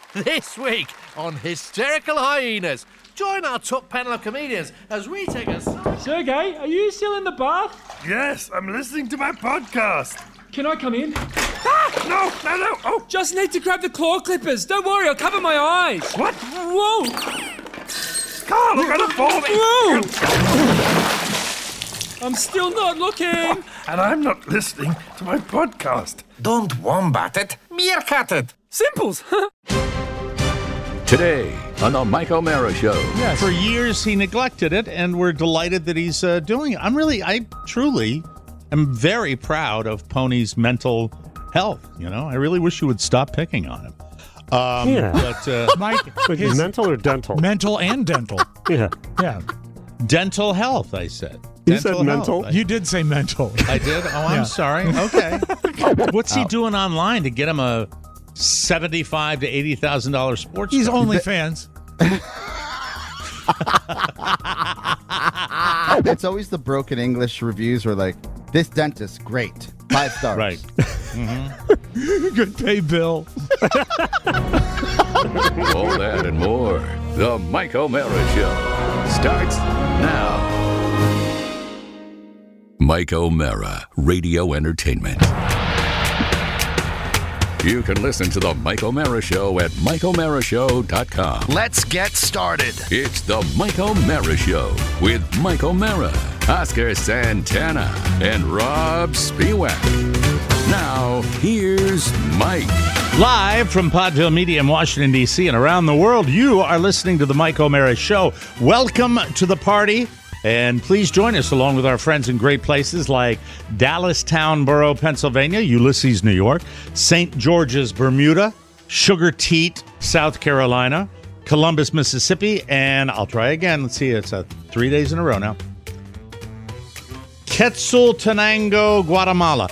This week on Hysterical Hyenas, join our top panel of comedians as we take a... Sergey, are you still in the bath? Yes, I'm listening to my podcast. Can I come in? No. Oh, Just need to grab the claw clippers. Don't worry, I'll cover my eyes. what? Whoa! Carl, I'm gonna fall. Whoa! I'm still not looking. And I'm not listening to my podcast. Don't wombat it, meerkat it. Simples. Today on the Mike O'Mara Show. Yes. For years he neglected it, and we're delighted that he's doing it. I truly am very proud of Pony's mental health. You know, I really wish you would stop picking on him. But Mike, Wait, mental or dental? mental and dental. Yeah. Yeah. dental health, I said. You Dental said mental? health. You did say mental. I did? Oh, I'm Yeah. sorry. Okay. What's he doing online to get him a $75,000 to $80,000 sports He's car? OnlyFans. It's always the broken English reviews where like, this dentist, great. 5 stars. Right. Good pay bill. All that and more. The Mike O'Mara Show starts now. Mike O'Mara, Radio Entertainment. You can listen to the Mike O'Mara Show at MikeO'MaraShow.com. Let's get started. It's the Mike O'Mara Show with Mike O'Mara, Oscar Santana, and Rob Spiewak. Now, here's Mike. Live from Podville Media in Washington, D.C. and around the world, you are listening to the Mike O'Mara Show. Welcome to the party. And please join us along with our friends in great places like Dallas Town Borough, Pennsylvania, Ulysses, New York, St. George's, Bermuda, Sugar Teat, South Carolina, Columbus, Mississippi, and I'll try again. Let's see, it's 3 days in a row now. Quetzaltenango, Guatemala.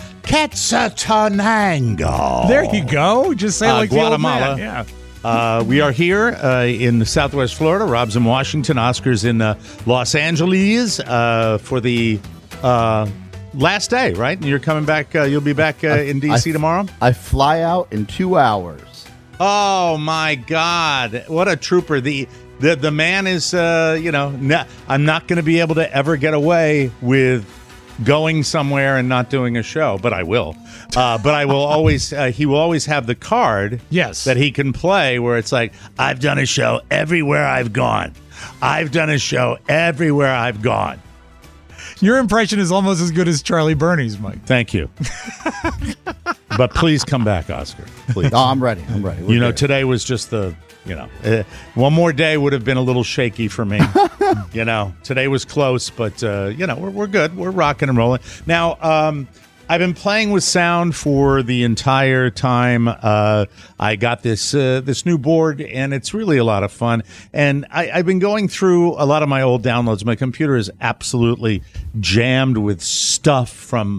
Quetzaltenango. There you go. Just say it like Guatemala. the old man. Yeah. We are here in Southwest Florida. Rob's in Washington. Oscar's in Los Angeles for the last day, right? And you're coming back. You'll be back in D.C. tomorrow? I fly out in 2 hours. Oh, my God. What a trooper. The man is, I'm not going to be able to ever get away with going somewhere and not doing a show, but I will. But I will always, he will always have the card Yes. that he can play where it's like, I've done a show everywhere I've gone. I've done a show everywhere I've gone. Your impression is almost as good as Charlie Burney's, Mike. Thank you. But please come back, Oscar. Please. Oh, I'm ready. We're good. Today was just one more day would have been a little shaky for me. Today was close, but, we're good. We're rocking and rolling. Now, I've been playing with sound for the entire time. I got this new board, and it's really a lot of fun. And I've been going through a lot of my old downloads. My computer is absolutely jammed with stuff from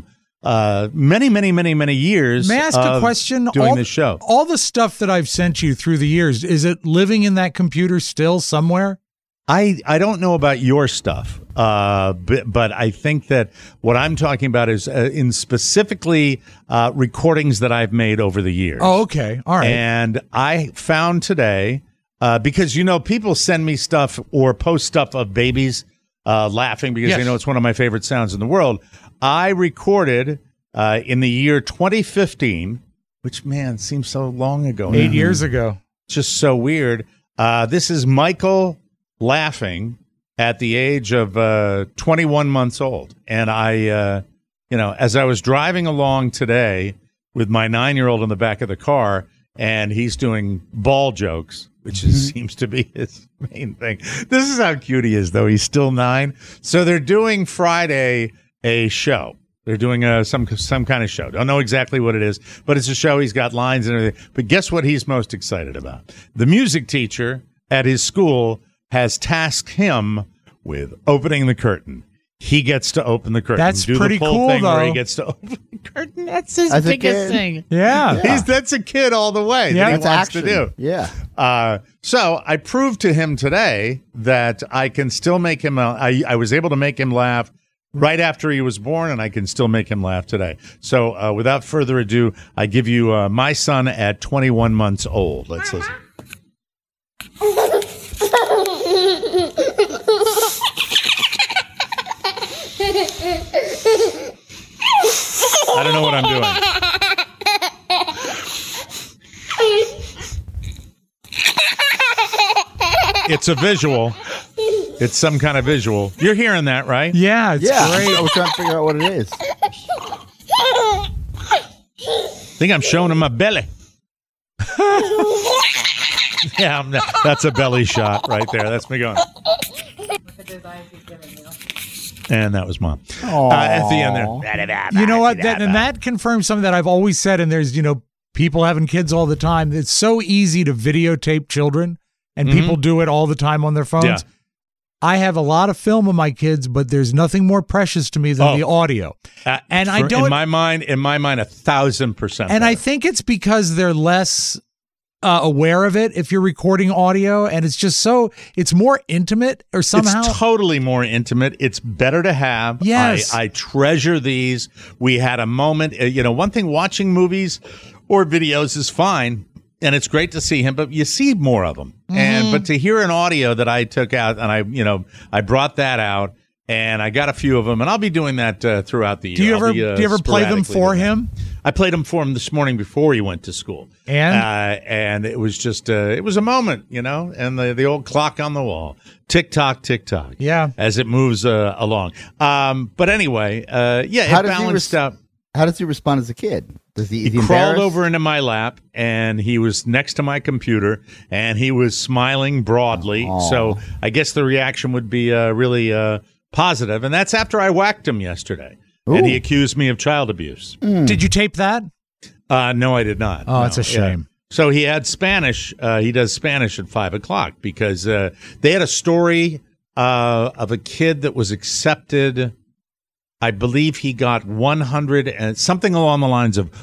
many years. May I ask a question? Doing this show. All the stuff that I've sent you through the years, is it living in that computer still somewhere? I don't know about your stuff, but I think that what I'm talking about is in specifically recordings that I've made over the years. Oh, okay. All right. And I found today, because, people send me stuff or post stuff of babies laughing because Yes. they know it's one of my favorite sounds in the world. I recorded in the year 2015, which, man, seems so long ago. 8 years ago. Just so weird. This is Michael laughing at the age of 21 months old. And I, as I was driving along today with my 9-year-old in the back of the car, and he's doing ball jokes, which seems to be his main thing. This is how cute he is, though. He's still 9. So they're doing Friday a show. They're doing some kind of show. Don't know exactly what it is, but it's a show. He's got lines and everything. But guess what he's most excited about? The music teacher at his school has tasked him with opening the curtain. He gets to open the curtain. That's do pretty the full cool, thing where though. he gets to open the curtain. That's his As a biggest kid. thing. Yeah. That's a kid all the way. Yeah, that he That's wants action. to do. Yeah. So I proved to him today that I can still make him. I was able to make him laugh right after he was born, and I can still make him laugh today. So without further ado, I give you my son at 21 months old. Let's listen. I don't know what I'm doing. It's a visual. It's some kind of visual. You're hearing that, right? Yeah, it's Yeah, great. I was trying to figure out what it is. I think I'm showing him my belly. Yeah, that's a belly shot right there. That's me going. And that was Mom. At the end there. You know what? That confirms something that I've always said, and there's, people having kids all the time. It's so easy to videotape children, and people do it all the time on their phones. Yeah. I have a lot of film of my kids, but there's nothing more precious to me than the audio. And I don't. In my mind, 1,000%. And I think it's because they're less aware of it if you're recording audio, and it's more intimate or somehow. It's totally more intimate. It's better to have. Yes. I treasure these. We had a moment. One thing, watching movies or videos is fine, and it's great to see him, but you see more of them. But to hear an audio that I took out, and I brought that out, and I got a few of them, and I'll be doing that throughout the year. Do you ever play them for him? I played them for him this morning before he went to school, and it was just it was a moment, and the old clock on the wall, tick tock, yeah, as it moves along. But anyway, it balanced out. How does he respond as a kid? Does he crawled embarrassed? over into my lap, and he was next to my computer, and he was smiling broadly. Aww. So I guess the reaction would be really positive. And that's after I whacked him yesterday. Ooh. And he accused me of child abuse. Did you tape that? No, I did not. Oh, it's a shame. Yeah. So he had Spanish. He does Spanish at 5:00 because they had a story of a kid that was accepted. I believe he got 100 and something along the lines of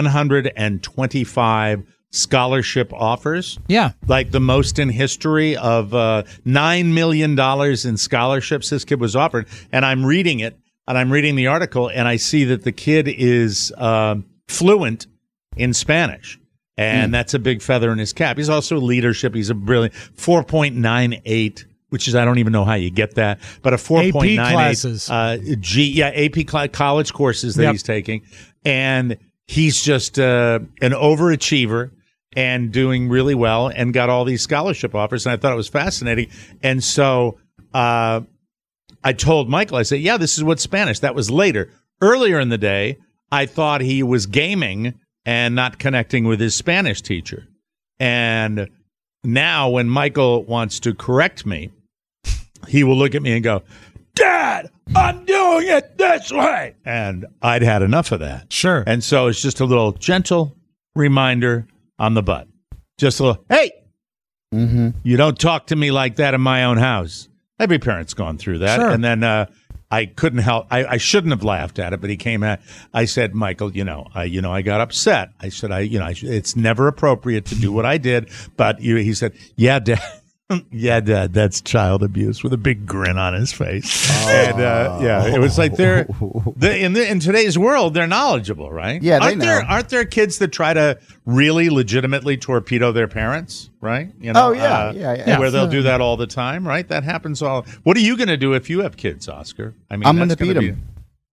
125 scholarship offers. Yeah. Like the most in history of $9 million in scholarships this kid was offered. And I'm reading it, and I'm reading the article, and I see that the kid is fluent in Spanish. And that's a big feather in his cap. He's also leadership. He's a brilliant 4.98, which is, I don't even know how you get that, but a 4.98 AP classes. AP college courses that he's taking. And he's just an overachiever and doing really well and got all these scholarship offers. And I thought it was fascinating. And so I told Michael, I said, yeah, this is what's Spanish. That was later. Earlier in the day, I thought he was gaming and not connecting with his Spanish teacher. And now when Michael wants to correct me, he will look at me and go, Dad, I'm doing it this way. And I'd had enough of that. Sure. And so it's just a little gentle reminder on the butt. Just a little, hey, you don't talk to me like that in my own house. Every parent's gone through that. Sure. And then I couldn't help. I shouldn't have laughed at it, but he came at. I said, Michael, I got upset. I said, it's never appropriate to do what I did. But he said, yeah, Dad. Yeah, Dad, that's child abuse, with a big grin on his face. And it was like in today's world, they're knowledgeable, right? Yeah, they know. Aren't there kids that try to really legitimately torpedo their parents, right? Yeah. Where they'll do that all the time, right? That happens all. What are you going to do if you have kids, Oscar? I mean, I'm going to beat them.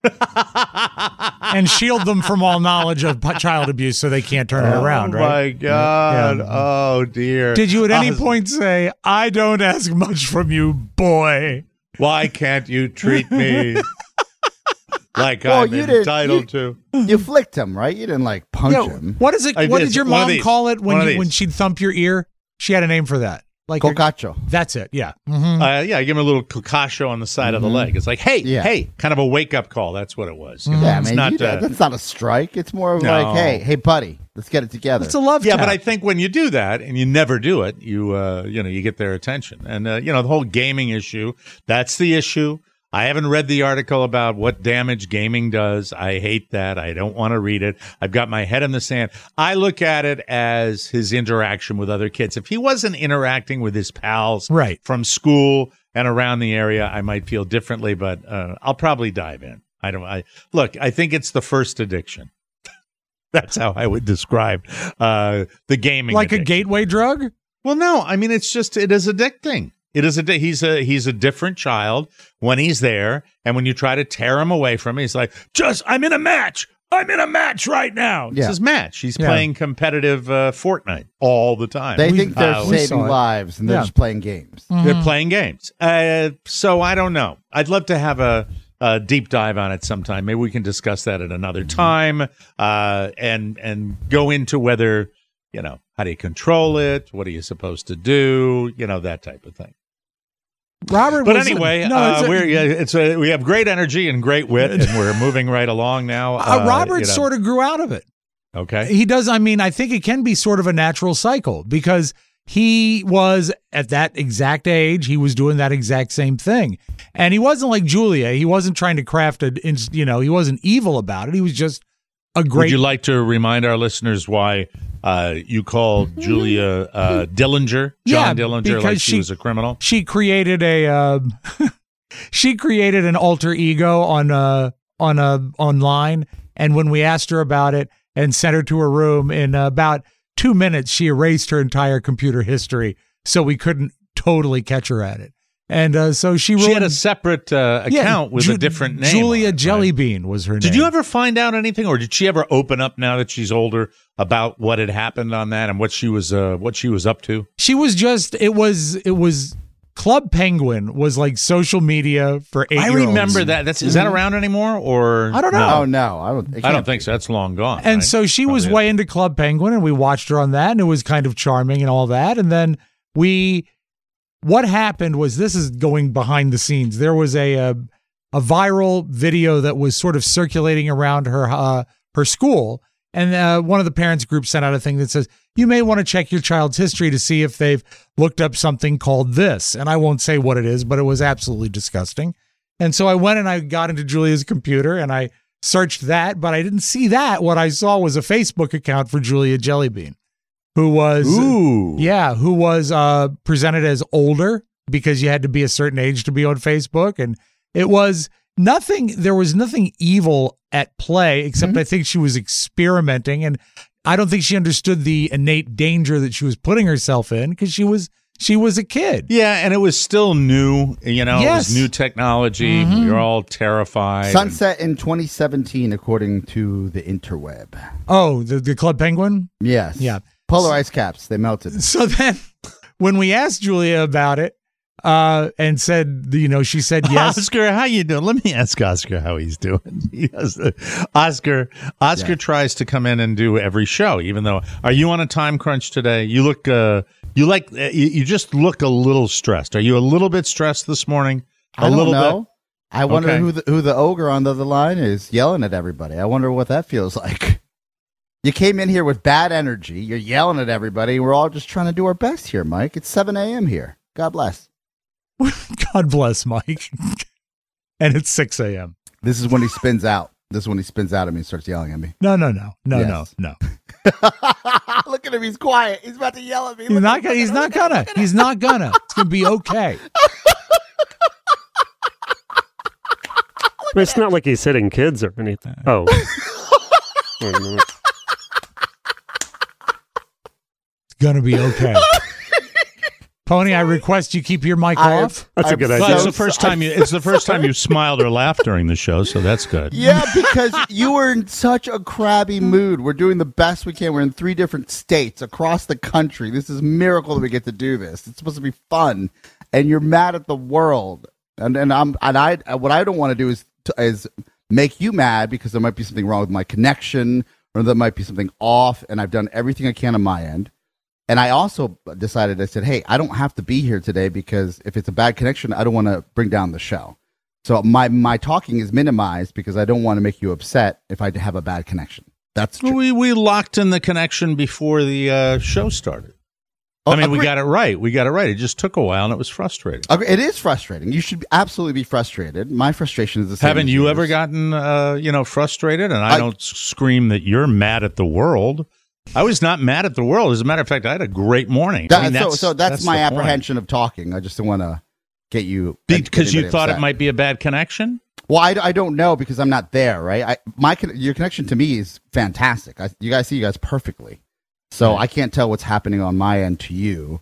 And shield them from all knowledge of child abuse so they can't turn it around, right? Oh, my God. Yeah. Oh, dear. Did you at any point say, I don't ask much from you, boy? Why can't you treat me like I'm entitled to? You flicked him, right? You didn't punch him. What is it? What did your mom call it when she'd thump your ear? She had a name for that. Like Cocacho. That's it. Yeah. I give him a little cocacho on the side of the leg. It's like, hey, kind of a wake up call. That's what it was. Yeah, it's man, that's not a strike. It's more of like, hey, buddy, let's get it together. It's a love tap. But I think when you do that and you never do it, you get their attention. And the whole gaming issue, that's the issue. I haven't read the article about what damage gaming does. I hate that. I don't want to read it. I've got my head in the sand. I look at it as his interaction with other kids. If he wasn't interacting with his pals from school and around the area, I might feel differently, but I'll probably dive in. I think it's the first addiction. That's how I would describe the gaming like addiction. A gateway drug? Well, no. I mean, it is addicting. It is he's a different child when he's there, and when you try to tear him away from him, he's like, I'm in a match. I'm in a match right now. It's his match. He's playing competitive Fortnite all the time. They think they're saving lives, and they're just playing games. They're playing games. So I don't know. I'd love to have a deep dive on it sometime. Maybe we can discuss that at another time, and go into whether, how do you control it? What are you supposed to do? That type of thing. Robert, but anyway, we have great energy and great wit, and we're moving right along now. Robert sort of grew out of it. Okay, he does. I mean, I think it can be sort of a natural cycle because he was at that exact age. He was doing that exact same thing, and he wasn't like Julia. He wasn't trying to craft it. He wasn't evil about it. He was just a great. Would you like to remind our listeners why you called Julia Dillinger, John Dillinger, like she was a criminal? She created an alter ego online, and when we asked her about it and sent her to her room, in about 2 minutes, she erased her entire computer history, so we couldn't totally catch her at it. And so she had a separate account with a different name. Julia Jellybean was her name. Did you ever find out anything, or did she ever open up now that she's older about what had happened on that and what she was up to? She was just it was Club Penguin was like social media for 8-year-olds. I remember that. Is that around anymore, or I don't know. Oh no, I don't think so. That's long gone. And right? so she was way into Club Penguin, and we watched her on that, and it was kind of charming and all that. And then what happened was, this is going behind the scenes. There was a viral video that was sort of circulating around her school, and one of the parents groups sent out a thing that says, you may want to check your child's history to see if they've looked up something called this. And I won't say what it is, but it was absolutely disgusting. And so I went and I got into Julia's computer and I searched that, but I didn't see that. What I saw was a Facebook account for Julia Jellybean, who was presented as older because you had to be a certain age to be on Facebook. And it was nothing, there was nothing evil at play, except I think she was experimenting, and I don't think she understood the innate danger that she was putting herself in because she was a kid. Yeah, and it was still new, it was new technology. We were all terrified. Sunset in 2017, according to the interweb. Oh, the Club Penguin? Yes. Yeah. Polar ice caps, they melted. So then when we asked Julia about it, and said, she said yes. Oscar, how you doing? Let me ask Oscar how he's doing. Oscar tries to come in and do every show, even though. Are you on a time crunch today? You look, you just look a little stressed. Are you a little bit stressed this morning? I don't know. I wonder who the ogre on the other line is yelling at everybody. I wonder what that feels like. You came in here with bad energy. You're yelling at everybody. We're all just trying to do our best here, Mike. It's 7 a.m. here. God bless. God bless, Mike. And it's 6 a.m. This is when he spins out. This is when he spins out at me and starts yelling at me. No. Yes. No. Look at him. He's quiet. He's about to yell at me. He's not gonna. He's not gonna. It's going to be okay. It's not like he's hitting kids or anything. Oh. It's going to be okay. Pony, I request you keep your mic off. That's a good idea. It's the first time you smiled or laughed during the show, so that's good. Yeah, because you were in such a crabby mood. We're doing the best we can. We're in 3 different states across the country. This is a miracle that we get to do this. It's supposed to be fun, and you're mad at the world. And what I don't want to do is make you mad because there might be something wrong with my connection, or there might be something off, and I've done everything I can on my end. And I also decided, I said, hey, I don't have to be here today because if it's a bad connection, I don't want to bring down the show. So my talking is minimized because I don't want to make you upset if I have a bad connection. That's true. We locked in the connection before the show started. We got it right. It just took a while, and it was frustrating. It is frustrating. You should absolutely be frustrated. My frustration is the same. Haven't you ever gotten, frustrated? And I don't scream that you're mad at the world. I was not mad at the world. As a matter of fact, I had a great morning. That's my apprehension of talking. I just don't want to get you because you thought it might be a bad connection. Well, I don't know because I'm not there, right? Your connection to me is fantastic. You guys see you guys perfectly, so I can't tell what's happening on my end to you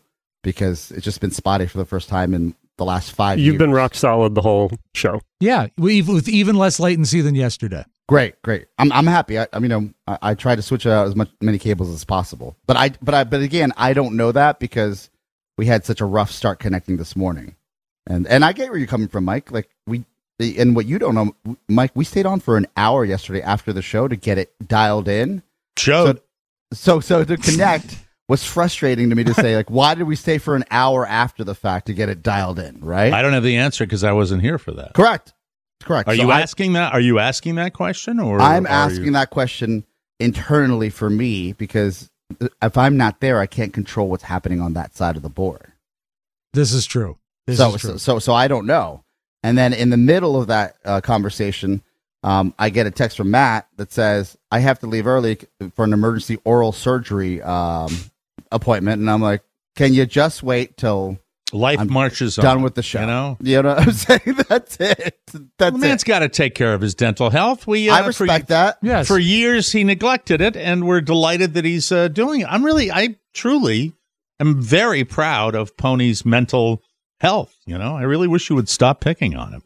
because it's just been spotty for the first time in the last 5 years. You've been rock solid the whole show. Yeah, with even less latency than yesterday. Great. I'm happy. I try to switch out as many cables as possible. But again, I don't know that because we had such a rough start connecting this morning. And I get where you're coming from, Mike. Like and what you don't know, Mike, we stayed on for an hour yesterday after the show to get it dialed in. Showed. So to connect was frustrating to me to say, like, why did we stay for an hour after the fact to get it dialed in, right? I don't have the answer because I wasn't here for that. Correct. Are you asking that? Are you asking that question, or I'm asking that question internally for me because if I'm not there, I can't control what's happening on that side of the board. This is true. So I don't know. And then in the middle of that conversation, I get a text from Matt that says I have to leave early for an emergency oral surgery appointment, and I'm like, can you just wait till life marches on? Done with the show. You know what I'm saying? That's it. Man's got to take care of his dental health. I respect that. Yes. For years he neglected it, and we're delighted that he's doing it. I truly am very proud of Pony's mental health. I really wish you would stop picking on him.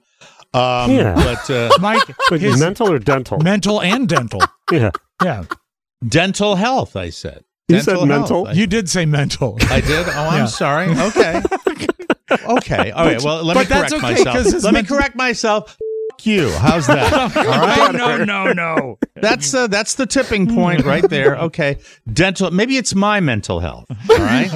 But Mike, his mental or dental? Mental and dental. Yeah. Dental health, I said. You said mental? You did say mental. I did? Oh, I'm sorry. Okay. Okay. All right. Well, let me correct myself. Let me correct myself. F you. How's that? All right. No. That's the tipping point right there. Okay. Dental. Maybe it's my mental health. All right.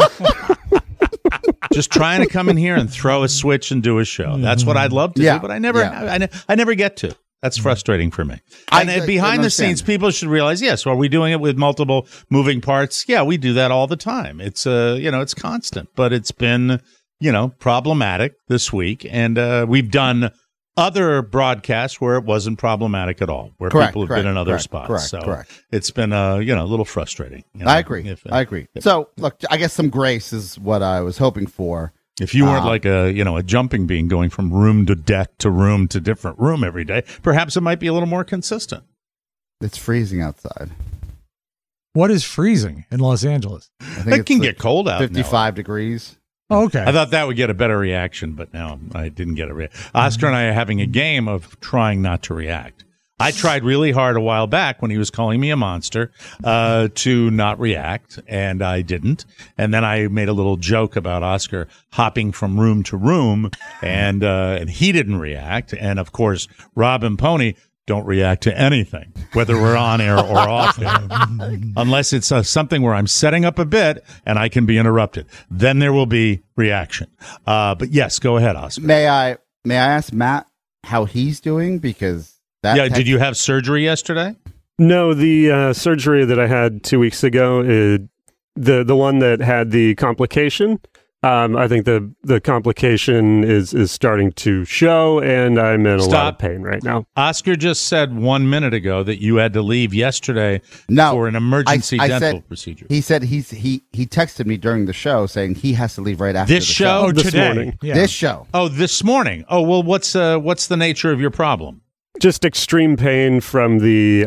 Just trying to come in here and throw a switch and do a show. That's what I'd love to do, but I never get to. That's frustrating for me. And behind the scenes, people should realize, yes, are we doing it with multiple moving parts? Yeah, we do that all the time. It's it's constant, but it's been, problematic this week. And we've done other broadcasts where it wasn't problematic at all, where people have been in other spots. It's been a little frustrating. I agree. So look, I guess some grace is what I was hoping for. If you weren't like a jumping bean going from room to deck to room to different room every day, perhaps it might be a little more consistent. It's freezing outside. What is freezing in Los Angeles? I think it can get cold out. 55 degrees. Oh, okay. I thought that would get a better reaction, but now I didn't get a reaction. Oscar and I are having a game of trying not to react. I tried really hard a while back when he was calling me a monster to not react, and I didn't. And then I made a little joke about Oscar hopping from room to room, and he didn't react. And, of course, Rob and Pony don't react to anything, whether we're on air or off air, unless it's something where I'm setting up a bit and I can be interrupted. Then there will be reaction. But, yes, go ahead, Oscar. May I ask Matt how he's doing? Because did you have surgery yesterday? No, the surgery that I had 2 weeks ago, the one that had the complication. I think the complication is starting to show, and I'm in a lot of pain right now. Oscar just said 1 minute ago that you had to leave yesterday for an emergency dental procedure. He said he texted me during the show saying he has to leave right after this show. This morning. Yeah. This show. Oh, this morning. Oh, well, what's the nature of your problem? Just extreme pain from the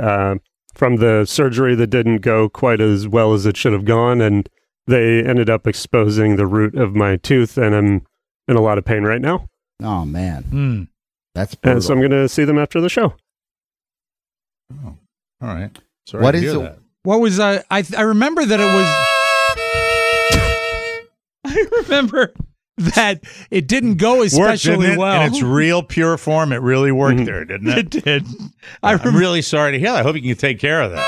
surgery that didn't go quite as well as it should have gone, and they ended up exposing the root of my tooth, and I'm in a lot of pain right now. Oh man, that's brutal. And so I'm going to see them after the show. Oh, all right. Sorry what to hear that. What was I remember that it was. I remember that it didn't go especially well. In its real pure form, it really worked there, didn't it? It did. I'm really sorry to hear that. I hope you can take care of that.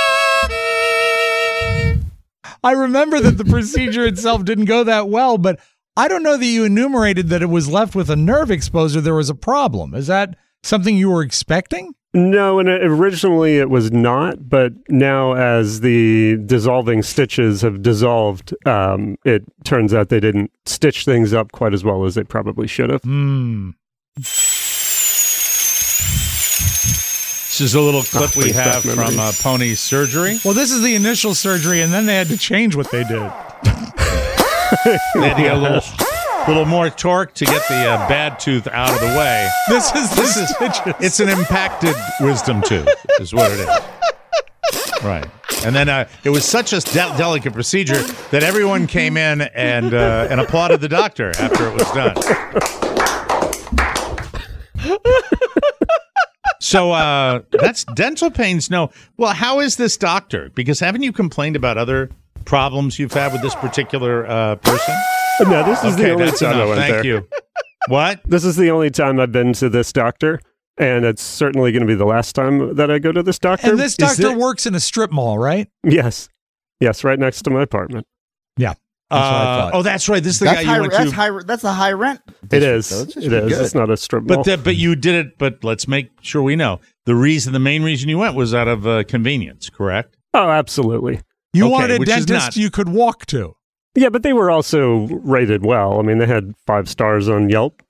I remember that the procedure itself didn't go that well, but I don't know that you enumerated that it was left with a nerve exposure. There was a problem. Is that something you were expecting? No, and originally it was not, but now as the dissolving stitches have dissolved, it turns out they didn't stitch things up quite as well as they probably should have. This is a little clip we have from Pony's surgery. Well, this is the initial surgery, and then they had to change what they did. They had to get a little more torque to get the bad tooth out of the way. This is it's an impacted wisdom tooth, is what it is. Right. And then it was such a delicate procedure that everyone came in and applauded the doctor after it was done. So that's dental pains. No. Well, how is this doctor? Because haven't you complained about other problems you've had with this particular person? No, this is the only that's time I enough. went Thank there. you. What? This is the only time I've been to this doctor, and it's certainly going to be the last time that I go to this doctor. And this doctor works in a strip mall, right? Yes, right next to my apartment. Yeah. That's what I thought. Oh, that's right. This is the guy you went to. That's a high rent. It is. Though. It's It is. It's not a strip mall. But you did it. But let's make sure we know the main reason you went was out of convenience, correct? Oh, absolutely. You Okay, wanted a which is dentist not- you could walk to. Yeah, but they were also rated well. I mean, they had 5 stars on Yelp.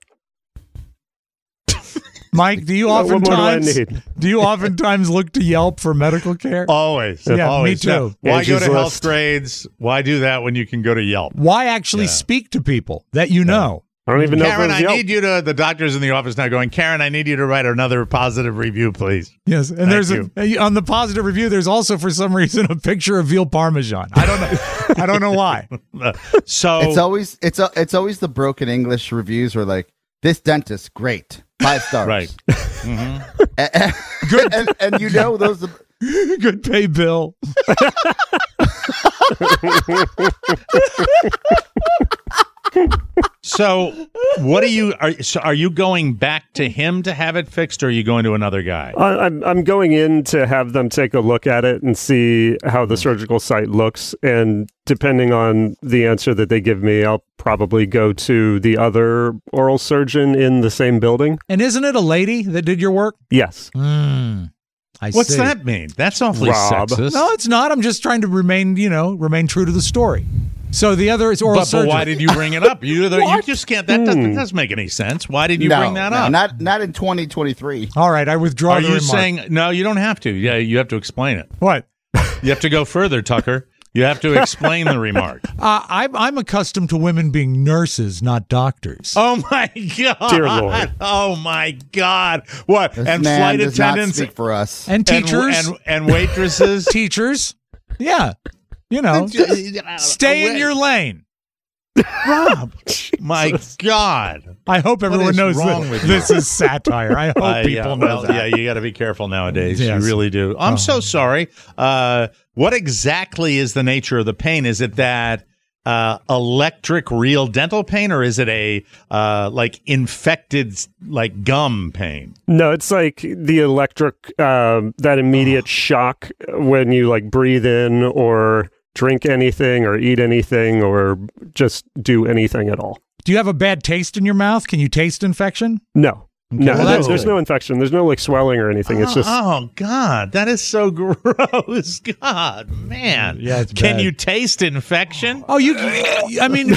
Mike, do you What more do I oftentimes need? look to Yelp for medical care? Always. Yeah, always. me too. Now, why go Angie's to Health List. Grades? Why do that when you can go to Yelp? Why actually Yeah. speak to people that you know? I don't even know Karen, if it I was Yelp. need you to. The doctor's in the office now going, Karen, I need you to write another positive review, please. Yes, and Thank there's you. on the positive review. There's also, for some reason, a picture of veal parmesan. I don't know. I don't know why. So It's always the broken English reviews where like this dentist great 5 stars right. good and you know those Good pay bill. So what are you going back to him to have it fixed, or are you going to another guy? I'm going in to have them take a look at it and see how the surgical site looks, and depending on the answer that they give me, I'll probably go to the other oral surgeon in the same building. And isn't it a lady that did your work? Yes. What's that mean? That's awfully Rob. sexist. No, it's not. I'm just trying to remain true to the story. So the other is oral But surgery. why did you bring it up? You just can't. That doesn't make any sense. Why did you bring that up? Not in 2023. All right, I withdraw Are the you remark. saying no? You don't have to. Yeah, you have to explain it. What? You have to go further, Tucker. You have to explain the remark. I'm accustomed to women being nurses, not doctors. Oh my God! Dear Lord. Oh my God! What? This and man flight does not attendants speak for us. And teachers. and waitresses. Teachers. Yeah. Stay in your lane. Rob, my God! I hope everyone is knows wrong that with you? this is satire. I hope people know that. Yeah, you got to be careful nowadays. Yes. You really do. I'm so sorry. What exactly is the nature of the pain? Is it that electric real dental pain, or is it a like infected like gum pain? No, it's like the electric, that immediate shock when you like breathe in or drink anything or eat anything or just do anything at all. Do you have a bad taste in your mouth? Can you taste infection? No. No, well, that's there's good. no infection. There's no like swelling or anything. It's just Oh God, that is so gross. God, man. Yeah, it's Can bad. you taste infection? Oh, I mean,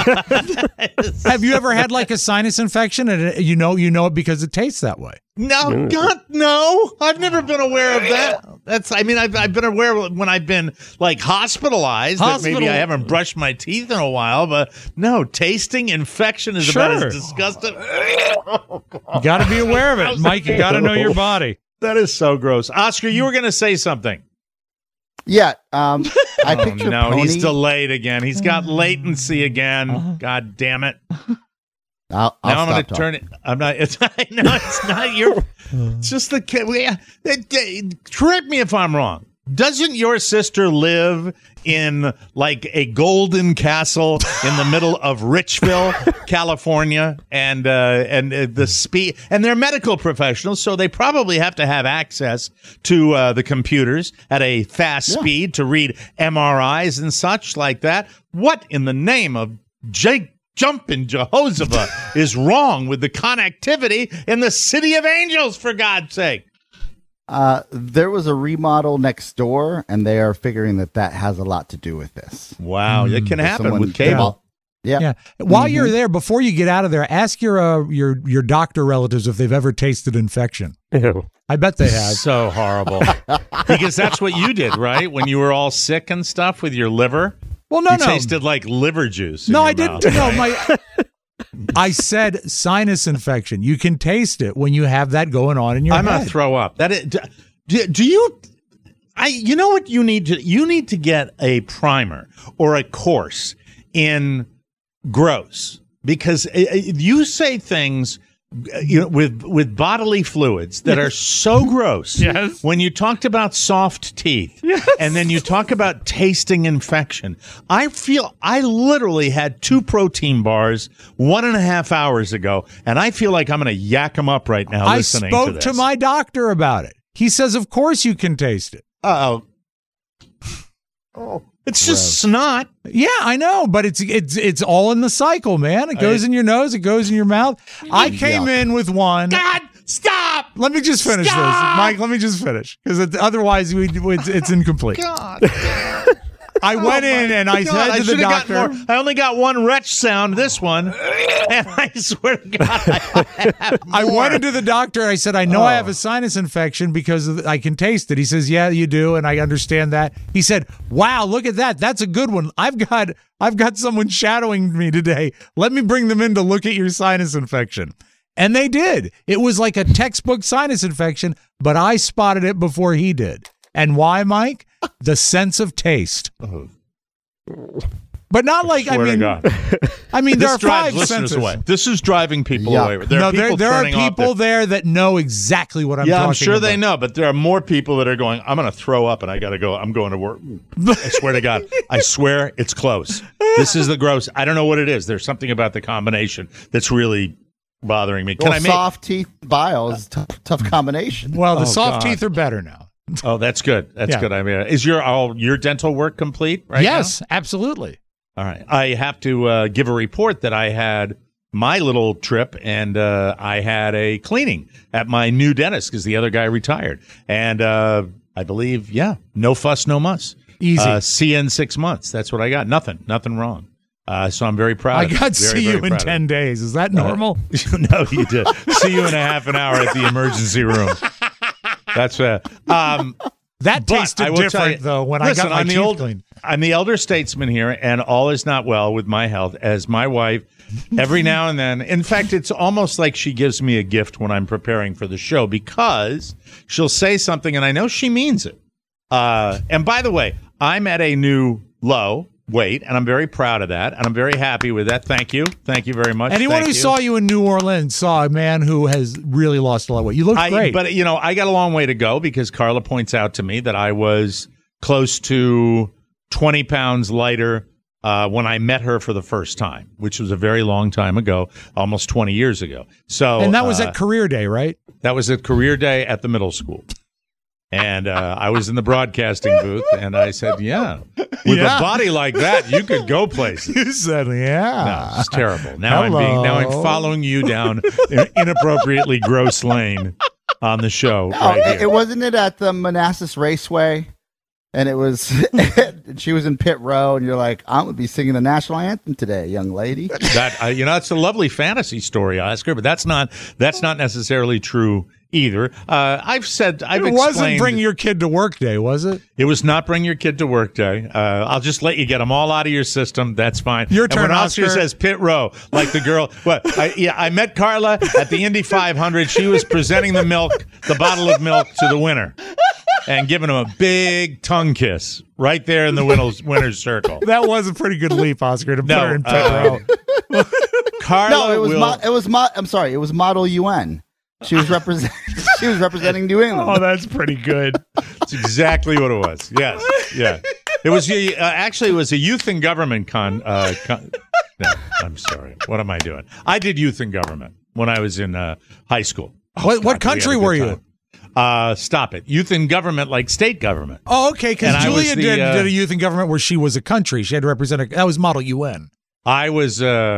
have you ever had like a sinus infection and you know it because it tastes that way? No, God, no. I've never been aware of that. I've been aware when I've been like hospitalized that maybe I haven't brushed my teeth in a while, but no, tasting infection is about Sure. as disgusting. You got to be aware of it, Mike. You got to know your body. That is so gross. Oscar, you were going to say something. Yeah, I picture No, Pony. he's delayed again. He's got latency again. God damn it. I'll Now I'm going stop to turn it. I'm not. It's not your. It's just the kid. Correct me if I'm wrong. Doesn't your sister live in like a golden castle in the middle of Richville, California, and the speed? And they're medical professionals, so they probably have to have access to the computers at a fast speed to read MRIs and such like that. What in the name of Jumpin' Jehoshaphat is wrong with the connectivity in the City of Angels, for God's sake? There was a remodel next door, and they are figuring that has a lot to do with this. Wow, it can happen Someone- with cable. Yeah. While you're there, before you get out of there, ask your doctor relatives if they've ever tasted infection. ew. I bet they have. So horrible. Because that's what you did, right? When you were all sick and stuff with your liver? Well, no, You no. tasted like liver juice. No, in I your didn't. mouth. No, I said sinus infection. You can taste it when you have that going on in your I'm head. going to throw up. That is, do you... You know what you need to? You need to get a primer or a course in gross, because you say things with bodily fluids that are so gross. Yes. When you talked about soft teeth, and then you talk about tasting infection, I feel I literally had 2 protein bars 1.5 hours ago, and I feel like I'm going to yak them up right now. I Listening spoke to this. to my doctor about it. He says, of course you can taste it. Oh, it's just snot. Yeah, I know, but it's all in the cycle, man. It goes in your nose, it goes in your mouth. I came in with one. God, stop! Let me just finish this, Mike. Let me just finish, because otherwise it's incomplete. God. I went in and I said to the doctor, I only got one retch sound, this one, and I swear to God, I went into the doctor. I said, I know I have a sinus infection because I can taste it. He says, yeah, you do, and I understand that. He said, wow, look at that. That's a good one. I've got someone shadowing me today. Let me bring them in to look at your sinus infection. And they did. It was like a textbook sinus infection, but I spotted it before he did. And why, Mike? The sense of taste. But not like, I mean, there are 5 senses. Away. This is driving people away. There are people there that know exactly what I'm talking about. Yeah, I'm sure they know, but there are more people that are going, I'm going to throw up and I got to go. I'm going to work. I swear to God. I swear it's close. This is the gross. I don't know what it is. There's something about the combination that's really bothering me. Soft teeth bile is a tough combination. Well, the soft teeth are better now. Oh, that's good. That's good. I mean, is your dental work complete right now? Yes, absolutely. All right. I have to give a report that I had my little trip, and I had a cleaning at my new dentist because the other guy retired. And I believe, no fuss, no muss. Easy. See you in 6 months. That's what I got. Nothing wrong. So I'm very proud. I got see you in 10 days. Is that normal? No, you did. See you in a half an hour at the emergency room. That's that tasted different though when I got my teeth cleaned. I'm the elder statesman here, and all is not well with my health. As my wife, every now and then, in fact, it's almost like she gives me a gift when I'm preparing for the show, because she'll say something and I know she means it. And by the way, I'm at a new low weight, and I'm very proud of that, and I'm very happy with that. Thank you very much. Anyone who saw you in New Orleans saw a man who has really lost a lot of weight. You look great. But, I got a long way to go, because Carla points out to me that I was close to 20 pounds lighter when I met her for the first time, which was a very long time ago, almost 20 years ago. So, and that was at Career Day, right? That was at Career Day at the middle school. And I was in the broadcasting booth, and I said, with a body like that, you could go places. You said, No, it's terrible. Now I'm following you down an inappropriately gross lane on the show. It wasn't it at the Manassas Raceway, and it was she was in pit row, and you're like, I'm gonna be singing the national anthem today, young lady. That it's a lovely fantasy story, Oscar, but that's not necessarily true either. I've explained. Wasn't Bring Your Kid to Work Day, was it? It was not Bring Your Kid to Work Day. I'll just let you get them all out of your system. That's fine. Your turn, and when Oscar says pit row, like the girl. I met Carla at the Indy 500. She was presenting the bottle of milk to the winner, and giving him a big tongue kiss right there in the winner's circle. That was a pretty good leap, Oscar, to put her in pit row. Carla, it was Model UN. She was representing New England. Oh, that's pretty good. That's exactly what it was. Yes, yeah. It was actually it was a youth in government No, I'm sorry. What am I doing? I did youth in government when I was in high school. What country were you? Stop it. Youth in government, like state government. Oh, okay. Because Julia did a youth in government where she was a country. She had to represent that was Model UN. I was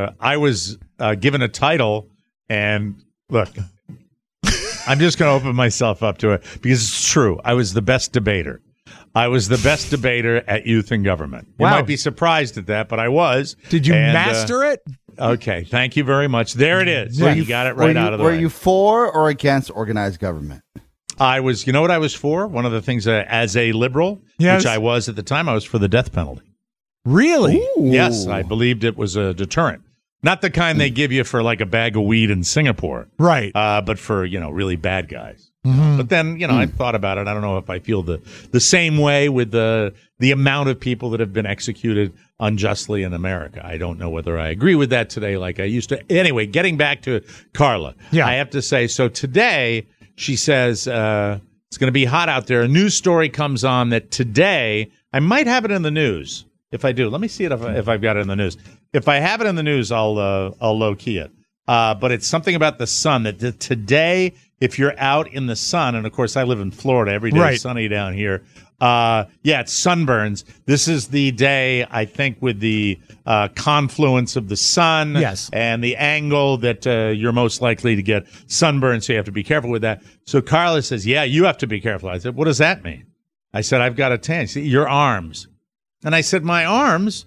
given a title, and look, I'm just going to open myself up to it because it's true. I was the best debater. I was the best debater at youth in government. You might be surprised at that, but I was. Did you master it? Okay. Thank you very much. There it is. You got it right out of the way. Were you for or against organized government? I was, you know what I was for? One of the things as a liberal, which I was at the time, I was for the death penalty. Really? Ooh. Yes. I believed it was a deterrent. Not the kind they give you for like a bag of weed in Singapore. Right. But for, really bad guys. But then, I thought about it. I don't know if I feel the same way with the amount of people that have been executed unjustly in America. I don't know whether I agree with that today like I used to. Anyway, getting back to Carla, I have to say, so today she says it's going to be hot out there. A news story comes on that today, I might have it in the news. If I do, let me see it if I've got it in the news. If I have it in the news, I'll low-key it. But it's something about the sun that today, if you're out in the sun, and of course I live in Florida, every day is sunny down here. It's sunburns. This is the day, I think, with the confluence of the sun and the angle that you're most likely to get sunburned, so you have to be careful with that. So Carla says, you have to be careful. I said, what does that mean? I said, I've got a tan. She said, your arms. And I said, my arms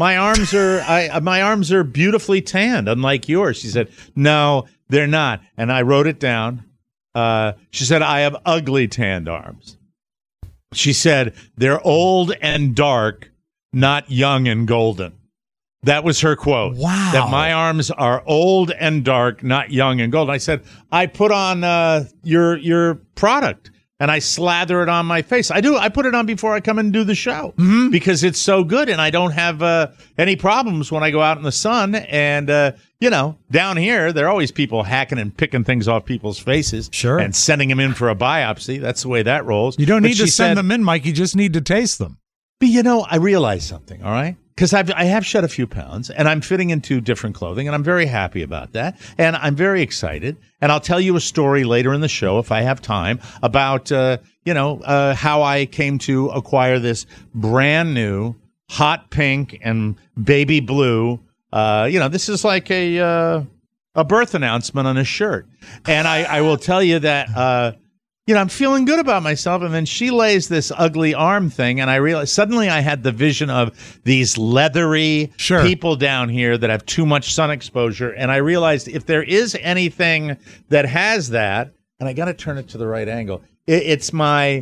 are beautifully tanned, unlike yours. She said, no, they're not. And I wrote it down. She said, I have ugly tanned arms. She said, they're old and dark, not young and golden. That was her quote. Wow. That my arms are old and dark, not young and golden. I said, I put on your product. And I slather it on my face. I do. I put it on before I come and do the show because it's so good, and I don't have any problems when I go out in the sun. And down here, there are always people hacking and picking things off people's faces, and sending them in for a biopsy. That's the way that rolls. You don't need to send them in, Mike. You just need to taste them. But I realized something. All right. Because I have shed a few pounds, and I'm fitting into different clothing, and I'm very happy about that, and I'm very excited. And I'll tell you a story later in the show, if I have time, about how I came to acquire this brand new hot pink and baby blue. This is like a birth announcement on a shirt, and I will tell you that. I'm feeling good about myself. And then she lays this ugly arm thing. And I realized suddenly I had the vision of these leathery people down here that have too much sun exposure. And I realized if there is anything that has that, and I got to turn it to the right angle. It's my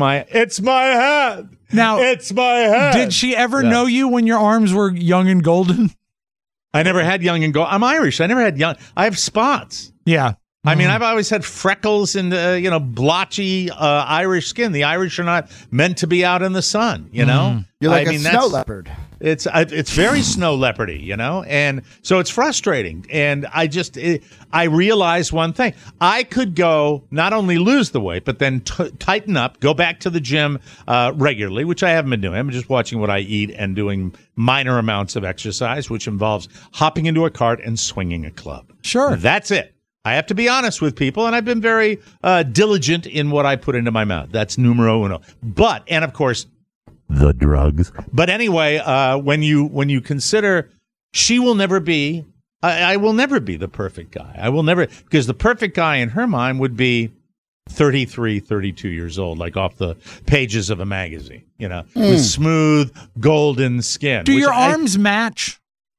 head. Now, it's my head. Did she ever know you when your arms were young and golden? I never had young and golden. I'm Irish. I never had young. I have spots. Yeah. I mean, I've always had freckles and, blotchy Irish skin. The Irish are not meant to be out in the sun, You're like a snow leopard. It's very snow leopardy, and so it's frustrating. And I realized one thing. I could go not only lose the weight, but then tighten up, go back to the gym regularly, which I haven't been doing. I'm just watching what I eat and doing minor amounts of exercise, which involves hopping into a cart and swinging a club. Sure. That's it. I have to be honest with people, and I've been very diligent in what I put into my mouth. That's numero uno. And of course, the drugs. But anyway, when you consider, she will never be, I will never be the perfect guy. I will never, because the perfect guy in her mind would be 33, 32 years old, like off the pages of a magazine, with smooth, golden skin. Do your arms match?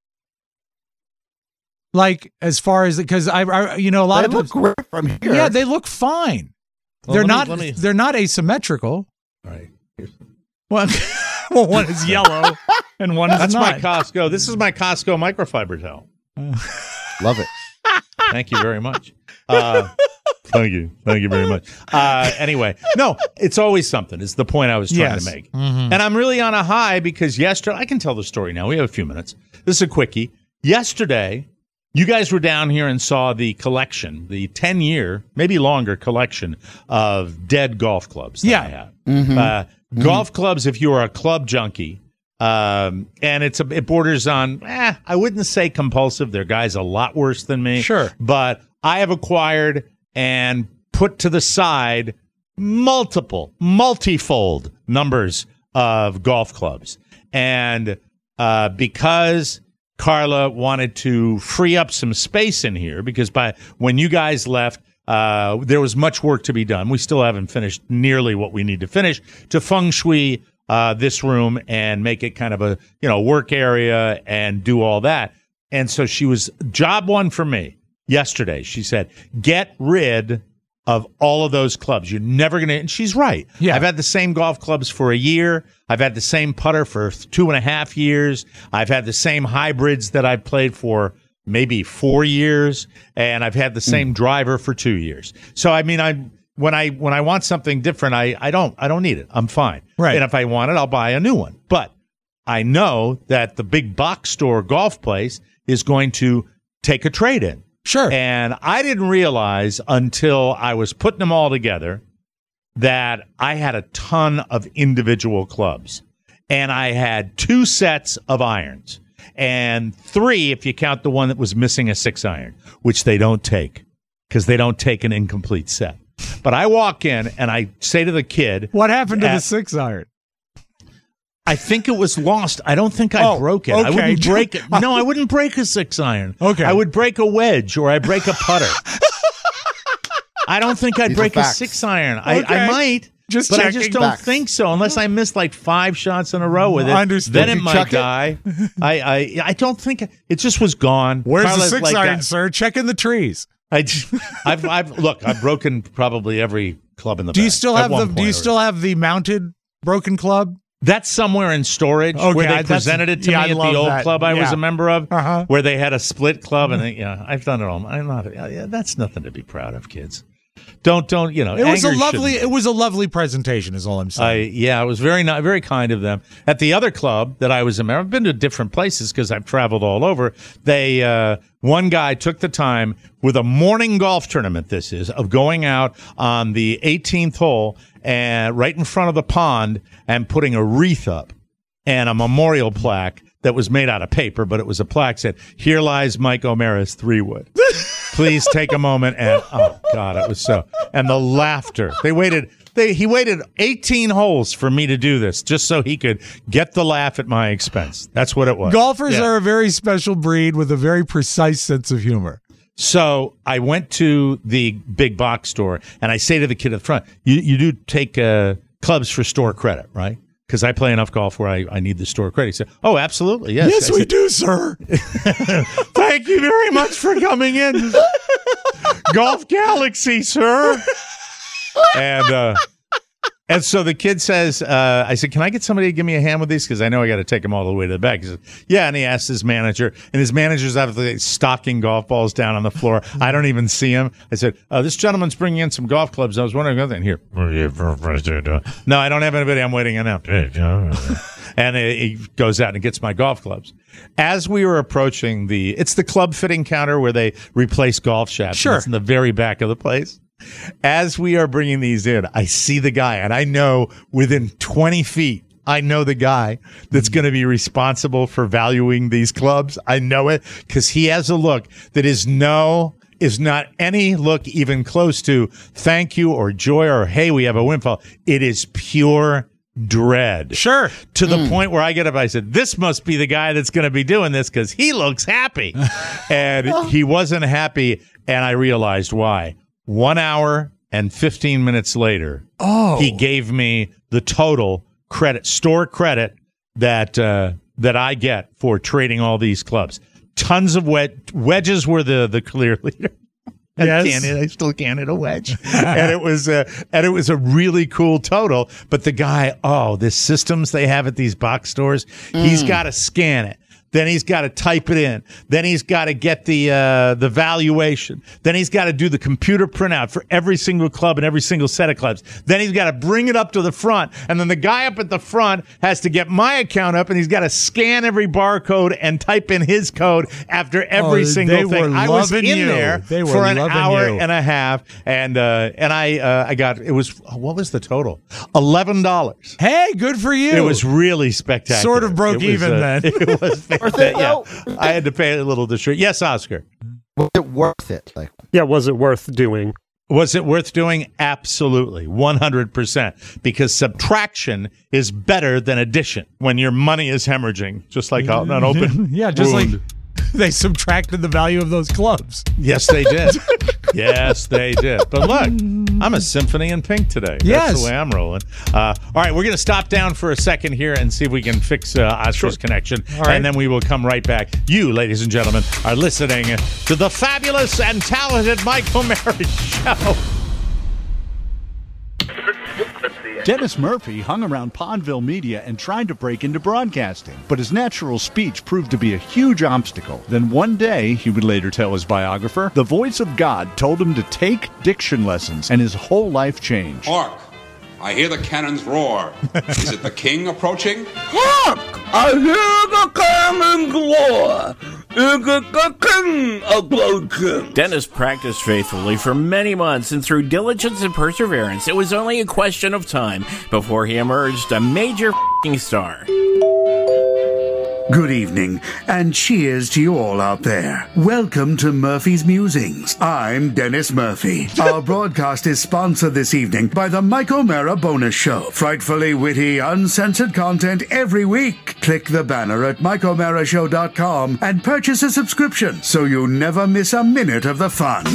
Like, as far as, because a lot of look great from here. Yeah, they look fine. Well, They're not asymmetrical. All right. Well, one is yellow and one is That's not. my Costco. This is my Costco microfiber towel. Love it. Thank you very much. Thank you very much. Anyway, no, it's always something. It's the point I was trying to make. Mm-hmm. And I'm really on a high because yesterday, I can tell the story now. We have a few minutes. This is a quickie. Yesterday, you guys were down here and saw the collection, the 10-year, maybe longer collection of dead golf clubs that I have. Mm-hmm. Golf clubs, if you are a club junkie, and it borders on, I wouldn't say compulsive. There are guys a lot worse than me. Sure. But I have acquired and put to the side multifold numbers of golf clubs. And because Carla wanted to free up some space in here, because when you guys left, there was much work to be done. We still haven't finished nearly what we need to finish to feng shui this room and make it kind of a work area and do all that. And so job one for me yesterday. She said, get rid of all of those clubs. You're never going to, and she's right. Yeah. I've had the same golf clubs for a year. I've had the same putter for 2.5 years. I've had the same hybrids that I've played for maybe 4 years. And I've had the same driver for 2 years. So, I mean, when I want something different, I don't need it. I'm fine. Right. And if I want it, I'll buy a new one. But I know that the big box store golf place is going to take a trade in. Sure. And I didn't realize until I was putting them all together that I had a ton of individual clubs. And I had 2 sets of irons and 3 if you count the one that was missing a 6 iron, which they don't take because they don't take an incomplete set. But I walk in and I say to the kid, what happened to the 6 iron? I think it was lost. I don't think I broke it. Okay. I wouldn't break it. No, I wouldn't break a 6 iron. Okay. I would break a wedge or I break a putter. I don't think I'd break a 6 iron. I might. But I just don't think so unless I missed like 5 shots in a row with it. Understood. Then it might die. I don't think it just was gone. Where's the 6 iron, sir? Check in the trees. I've broken probably every club in the Do you bag still have the? Do you still have the mounted broken club? That's somewhere in storage where they presented it to me at the old club I was a member of, where they had a split club, and I've done it all. I'm not. That's nothing to be proud of, kids. Don't It was a lovely presentation, is all I'm saying. It was very kind of them. At the other club that I was a member, I've been to different places because I've traveled all over. One guy took the time with a morning golf tournament. This is of going out on the 18th hole and right in front of the pond and putting a wreath up and a memorial plaque that was made out of paper, but it was a plaque that said, "Here lies Mike O'Mara's 3-wood. Please take a moment." And oh God, it was so. And the laughter. He waited 18 holes for me to do this just so he could get the laugh at my expense. That's what it was. Golfers are a very special breed with a very precise sense of humor. So I went to the big box store and I say to the kid at the front, you do take clubs for store credit, right? Because I play enough golf where I need the store credit. He said, "Oh, absolutely, yes." Yes, we do, sir. Thank you very much for coming in. Golf Galaxy, sir. And so the kid says, I said, "Can I get somebody to give me a hand with these? Because I know I got to take them all the way to the back." He said, "Yeah." And he asked his manager, and his manager's obviously stocking golf balls down on the floor. I don't even see him. I said, "This gentleman's bringing in some golf clubs. I was wondering if here." "No, I don't have anybody. I'm waiting on him." And he goes out and gets my golf clubs. As we were approaching it's the club fitting counter where they replace golf shafts. Sure. It's in the very back of the place. As we are bringing these in, I see the guy, and I know within 20 feet, I know the guy that's going to be responsible for valuing these clubs. I know it because he has a look that is not any look even close to thank you or joy or hey, we have a windfall. It is pure dread. Sure. To the point where I get up, I said, "This must be the guy that's going to be doing this because he looks happy." And he wasn't happy, and I realized why. 1 hour and 15 minutes later, he gave me the total store credit that I get for trading all these clubs. Tons of wedges were the clear leader. Yes. I still can't hit a wedge. and it was a really cool total. But the guy, the systems they have at these box stores, he's got to scan it. Then he's got to type it in. Then he's got to get the valuation. Then he's got to do the computer printout for every single club and every single set of clubs. Then he's got to bring it up to the front. And then the guy up at the front has to get my account up, and he's got to scan every barcode and type in his code after every single thing. I was in there for an hour and a half, and I got, it was, what was the total? $11. Hey, good for you. It was really spectacular. Sort of broke even then. It was I had to pay a little district. Yes, Oscar. Was it worth it? Was it worth doing? Was it worth doing? Absolutely. 100%. Because subtraction is better than addition when your money is hemorrhaging, just like an open just wound. like they subtracted the value of those clubs. Yes, they did. Yes, they did. But look, I'm a symphony in pink today. Yes. That's the way I'm rolling. All right, we're going to stop down for a second here and see if we can fix Oscar's connection. All right. And then we will come right back. You, ladies and gentlemen, are listening to the fabulous and talented Mike O'Mara Show. Dennis Murphy hung around Pondville Media and tried to break into broadcasting, but his natural speech proved to be a huge obstacle. Then one day, he would later tell his biographer, the voice of God told him to take diction lessons, and his whole life changed. Hark! I hear the cannons roar. Is it the king approaching? Hark! I hear the cannon roar. Is it the king approaching? Dennis practiced faithfully for many months, and through diligence and perseverance, it was only a question of time before he emerged a major f***ing star. Good evening, and cheers to you all out there. Welcome to Murphy's Musings. I'm Dennis Murphy. Our broadcast is sponsored this evening by the Mike O'Mara Bonus Show. Frightfully witty, uncensored content every week. Click the banner at MikeO'MaraShow.com and purchase a subscription so you never miss a minute of the fun.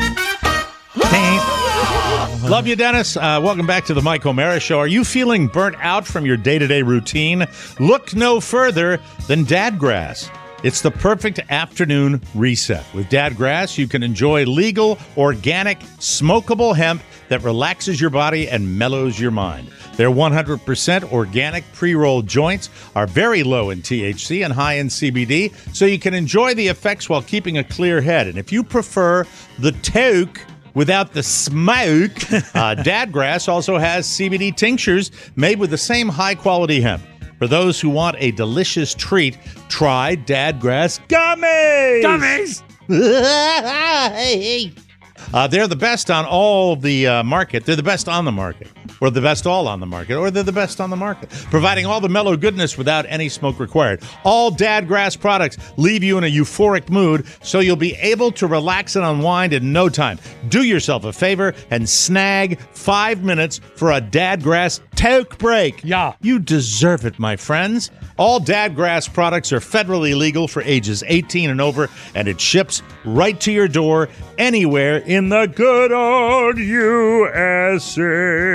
Love you, Dennis. Welcome back to the Mike O'Mara Show. Are you feeling burnt out from your day-to-day routine? Look no further than Dadgrass. It's the perfect afternoon reset. With Dadgrass, you can enjoy legal, organic, smokable hemp that relaxes your body and mellows your mind. Their 100% organic pre-rolled joints are very low in THC and high in CBD, so you can enjoy the effects while keeping a clear head. And if you prefer the toke without the smoke, Dadgrass also has CBD tinctures made with the same high-quality hemp. For those who want a delicious treat, try Dadgrass Gummies! Gummies! They're the best on all the market. They're the best on the market, or the best all on the market, or they're the best on the market, providing all the mellow goodness without any smoke required. All Dadgrass products leave you in a euphoric mood, so you'll be able to relax and unwind in no time. Do yourself a favor and snag 5 minutes for a Dadgrass toke break. Yeah. You deserve it, my friends. All Dadgrass products are federally legal for ages 18 and over, and it ships right to your door anywhere in the good old USA.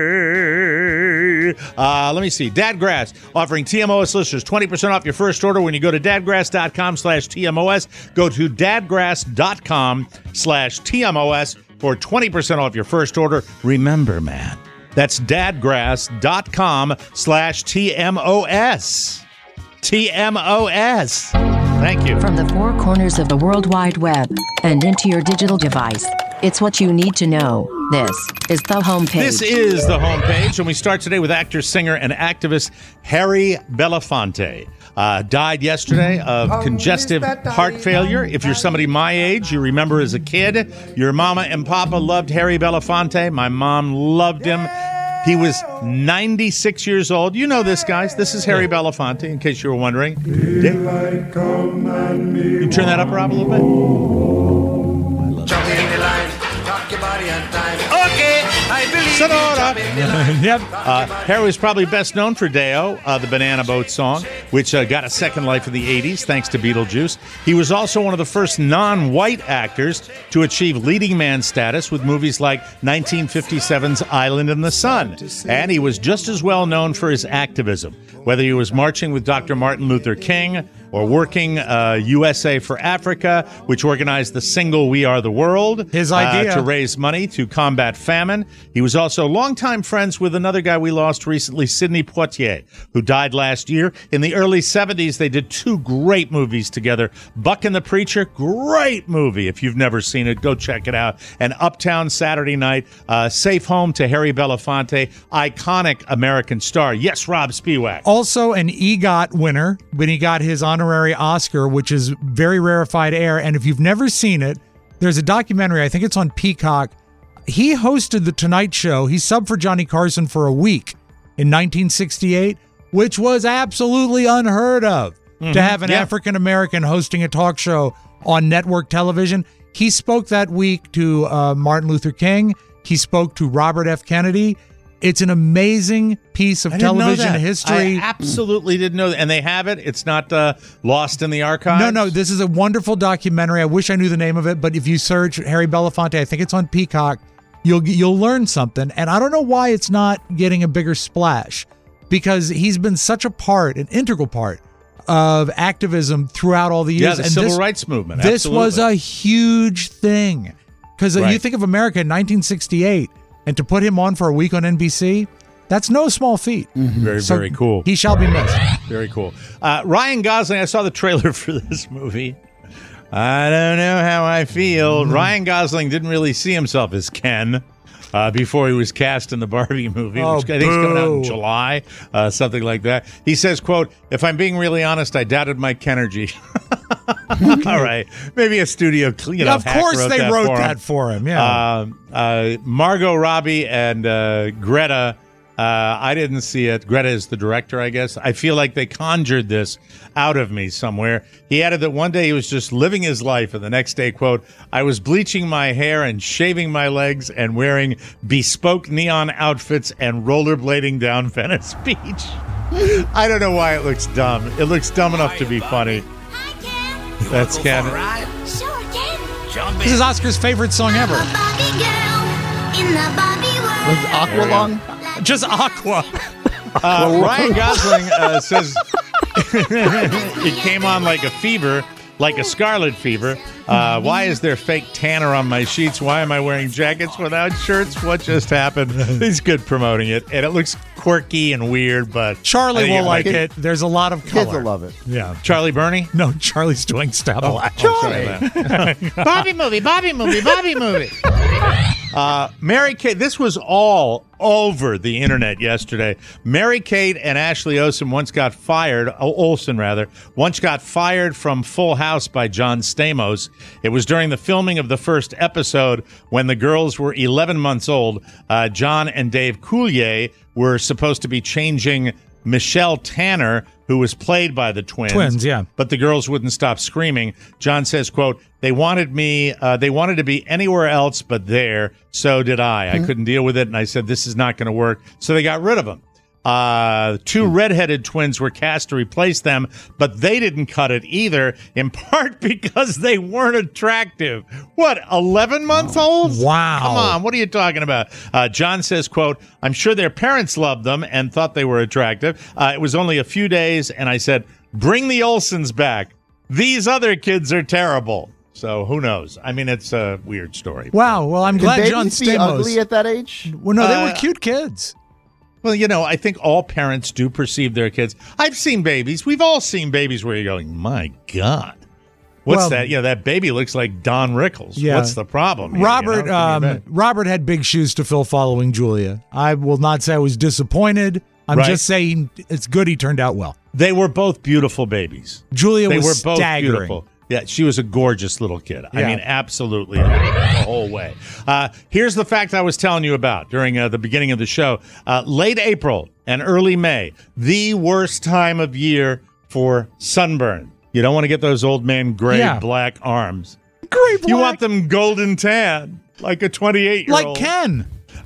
Let me see. Dadgrass offering TMOS listeners 20% off your first order when you go to dadgrass.com/TMOS. Go to dadgrass.com/TMOS for 20% off your first order. Remember, man, that's dadgrass.com/TMOS. TMOS. Thank you. From the four corners of the World Wide Web and into your digital device, it's what you need to know. This is the homepage. This is the homepage, and we start today with actor, singer, and activist Harry Belafonte. Died yesterday of congestive heart failure. If you're somebody my age, you remember as a kid, your mama and papa loved Harry Belafonte. My mom loved him. He was 96 years old. You know this, guys. This is Harry Belafonte, in case you were wondering. You turn that up, Rob, a little bit? Okay, I believe Sonora. Yep. Harry was probably best known for Deo, the Banana Boat song, which got a second life in the 80s thanks to Beetlejuice. He was also one of the first non-white actors to achieve leading man status with movies like 1957's Island in the Sun. And he was just as well known for his activism, whether he was marching with Dr. Martin Luther King or working USA for Africa, which organized the single We Are the World. His idea. To raise money to combat famine. He was also longtime friends with another guy we lost recently, Sidney Poitier, who died last year. In the early 70s, they did two great movies together. Buck and the Preacher, great movie. If you've never seen it, go check it out. And Uptown Saturday Night, Safe Home to Harry Belafonte, iconic American star. Yes, Rob Spiewak. Also an EGOT winner when he got his honorary Oscar, which is very rarefied air. And if you've never seen it, there's a documentary, I think it's on Peacock. He hosted The Tonight Show. He subbed for Johnny Carson for a week in 1968, which was absolutely unheard of to have an African-American hosting a talk show on network television. He spoke that week to Martin Luther King. He spoke to Robert F. Kennedy. It's an amazing piece of television history. I absolutely didn't know that. And they have it. It's not lost in the archives. No. This is a wonderful documentary. I wish I knew the name of it, but if you search Harry Belafonte, I think it's on Peacock, you'll learn something. And I don't know why it's not getting a bigger splash, because he's been such an integral part of activism throughout all the years. Yeah, the civil rights movement. This was a huge thing. Because you think of America in 1968, and to put him on for a week on NBC, That's no small feat. Very, So very cool. He shall be missed. Very cool. Ryan Gosling, I saw the trailer for this movie. I don't know how I feel. Ryan Gosling didn't really see himself as Ken before he was cast in the Barbie movie, Oh, which I think is coming out in boo. July, something like that. He says, quote, "If I'm being really honest, I doubted my Kenergy." All right. Maybe a studio, Of hack course they that wrote for him. that for him, yeah. Margot Robbie and Greta, I didn't see it. Greta is the director, I guess. I feel like they conjured this out of me somewhere. He added that one day he was just living his life, and the next day, quote, "I was bleaching my hair and shaving my legs and wearing bespoke neon outfits and rollerblading down Venice Beach." I don't know why it looks dumb. It looks dumb enough to be funny. That's Ken. This is Oscar's favorite song ever. Was Aqualung? Just Aqua. Ryan Gosling says it came on like a fever, like a scarlet fever. Why is there fake tanner on my sheets? Why am I wearing jackets without shirts? What just happened? He's good promoting it, and it looks quirky and weird, but Charlie I think will like it. There's a lot of color. Kids will love it. Yeah. Charlie Burney? No, Charlie's doing Stabile. Bobby movie, Bobby movie, Bobby movie. Mary-Kate, this was all over the internet yesterday. Mary-Kate and Ashley Olsen once got fired from Full House by John Stamos. It was during the filming of the first episode when the girls were 11 months old. John and Dave Coulier were supposed to be changing Michelle Tanner, who was played by the twins. Twins, yeah. But the girls wouldn't stop screaming. John says, quote, they wanted to be anywhere else but there. So did I. I couldn't deal with it. And I said, this is not going to work. So they got rid of him. Two redheaded twins were cast to replace them, but they didn't cut it either, in part because they weren't attractive. What, 11 months old? Wow. Come on, what are you talking about? John says, quote, I'm sure their parents loved them and thought they were attractive. It was only a few days, and I said, bring the Olsens back. These other kids are terrible. So who knows? I mean, it's a weird story. Wow. Well, I'm glad Did John babies be Stamos. ugly at that age? Well, no, they were cute kids. Well, I think all parents do perceive their kids. I've seen babies. We've all seen babies where you're going, my God. What's that? That baby looks like Don Rickles. Yeah. What's the problem here, Robert Robert had big shoes to fill following Julia. I will not say I was disappointed. I'm just saying it's good he turned out well. They were both beautiful babies. Julia they was were both staggering. beautiful. Yeah, she was a gorgeous little kid. I Yeah. mean, absolutely the whole way. Here's the fact I was telling you about during the beginning of the show. Late April and early May, the worst time of year for sunburn. You don't want to get those old man gray black arms. Gray black. You want them golden tan, like a 28-year-old. Like Ken.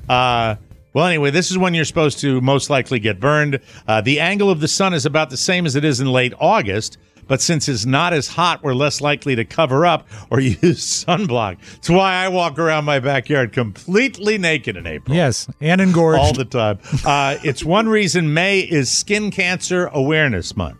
Well, anyway, this is when you're supposed to most likely get burned. The angle of the sun is about the same as it is in late August, but since it's not as hot, we're less likely to cover up or use sunblock. That's why I walk around my backyard completely naked in April. Yes, and engorged. All the time. It's one reason May is Skin Cancer Awareness Month.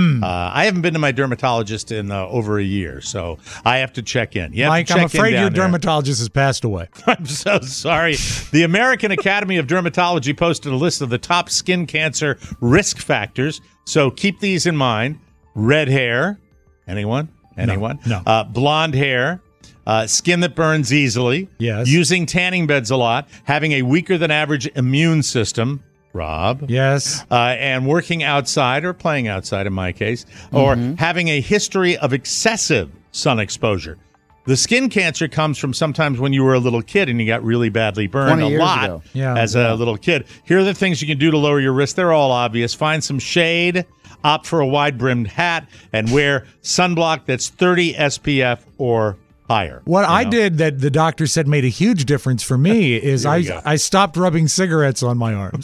I haven't been to my dermatologist in over a year, so I have to check in. You have Mike, to check I'm afraid in your down there. dermatologist has passed away. I'm so sorry. The American Academy of Dermatology posted a list of the top skin cancer risk factors, so keep these in mind. Red hair. Anyone? No. Blonde hair. Skin that burns easily. Yes. Using tanning beds a lot. Having a weaker than average immune system. Rob. Yes. And working outside or playing outside in my case. Or having a history of excessive sun exposure. The skin cancer comes from sometimes when you were a little kid and you got really badly burned 20 a years lot ago. as a little kid. Here are the things you can do to lower your risk. They're all obvious. Find some shade, opt for a wide-brimmed hat, and wear sunblock that's 30 SPF or higher. What I did that the doctor said made a huge difference for me is I stopped rubbing cigarettes on my arms.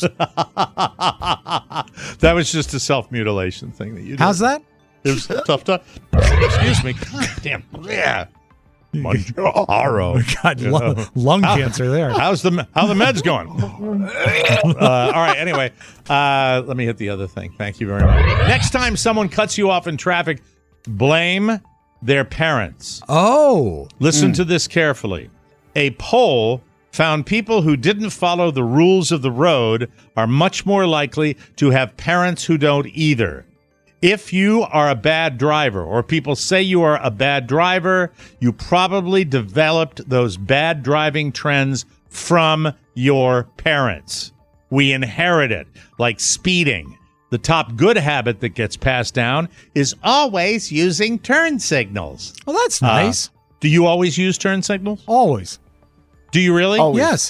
That was just a self-mutilation thing that you did. How's that? It was tough. Excuse me. God damn. Yeah. Manjaro. God, lung cancer there. How the meds going? All right. Anyway, let me hit the other thing. Thank you very much. Next time someone cuts you off in traffic, blame their parents. Oh. Listen to this carefully. A poll found people who didn't follow the rules of the road are much more likely to have parents who don't either. If you are a bad driver, or people say you are a bad driver, you probably developed those bad driving trends from your parents. We inherit it, like speeding. The top good habit that gets passed down is always using turn signals. Well, that's nice. Do you always use turn signals? Always. Do you really? Always. Yes.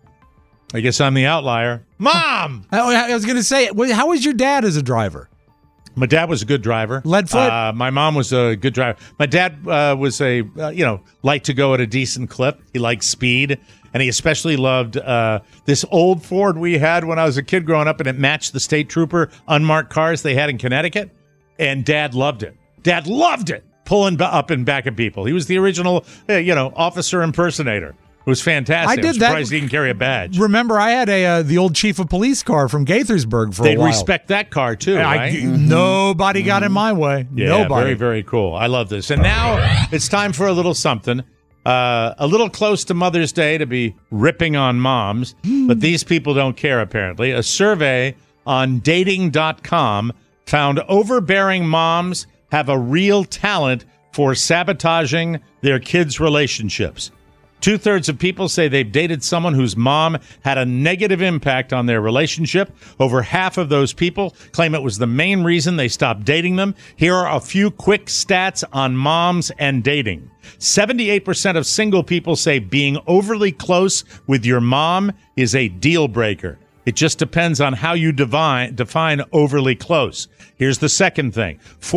I guess I'm the outlier. Mom! I was going to say, how was your dad as a driver? My dad was a good driver. Leadfoot? My mom was a good driver. My dad was liked to go at a decent clip. He liked speed. And he especially loved this old Ford we had when I was a kid growing up, and it matched the state trooper unmarked cars they had in Connecticut. And Dad loved it. Dad loved it, pulling up and back at people. He was the original, officer impersonator. It was fantastic. I did I'm surprised that. he didn't carry a badge. Remember, I had the old chief of police car from Gaithersburg for a while. They'd respect that car, too, right? Nobody got in my way. Yeah, Nobody. very, very cool. I love this. And now it's time for a little something. A little close to Mother's Day to be ripping on moms, but these people don't care, apparently. A survey on dating.com found overbearing moms have a real talent for sabotaging their kids' relationships. 2/3 of people say they've dated someone whose mom had a negative impact on their relationship. Over half of those people claim it was the main reason they stopped dating them. Here are a few quick stats on moms and dating. 78% of single people say being overly close with your mom is a deal breaker. It just depends on how you define overly close. Here's the second thing.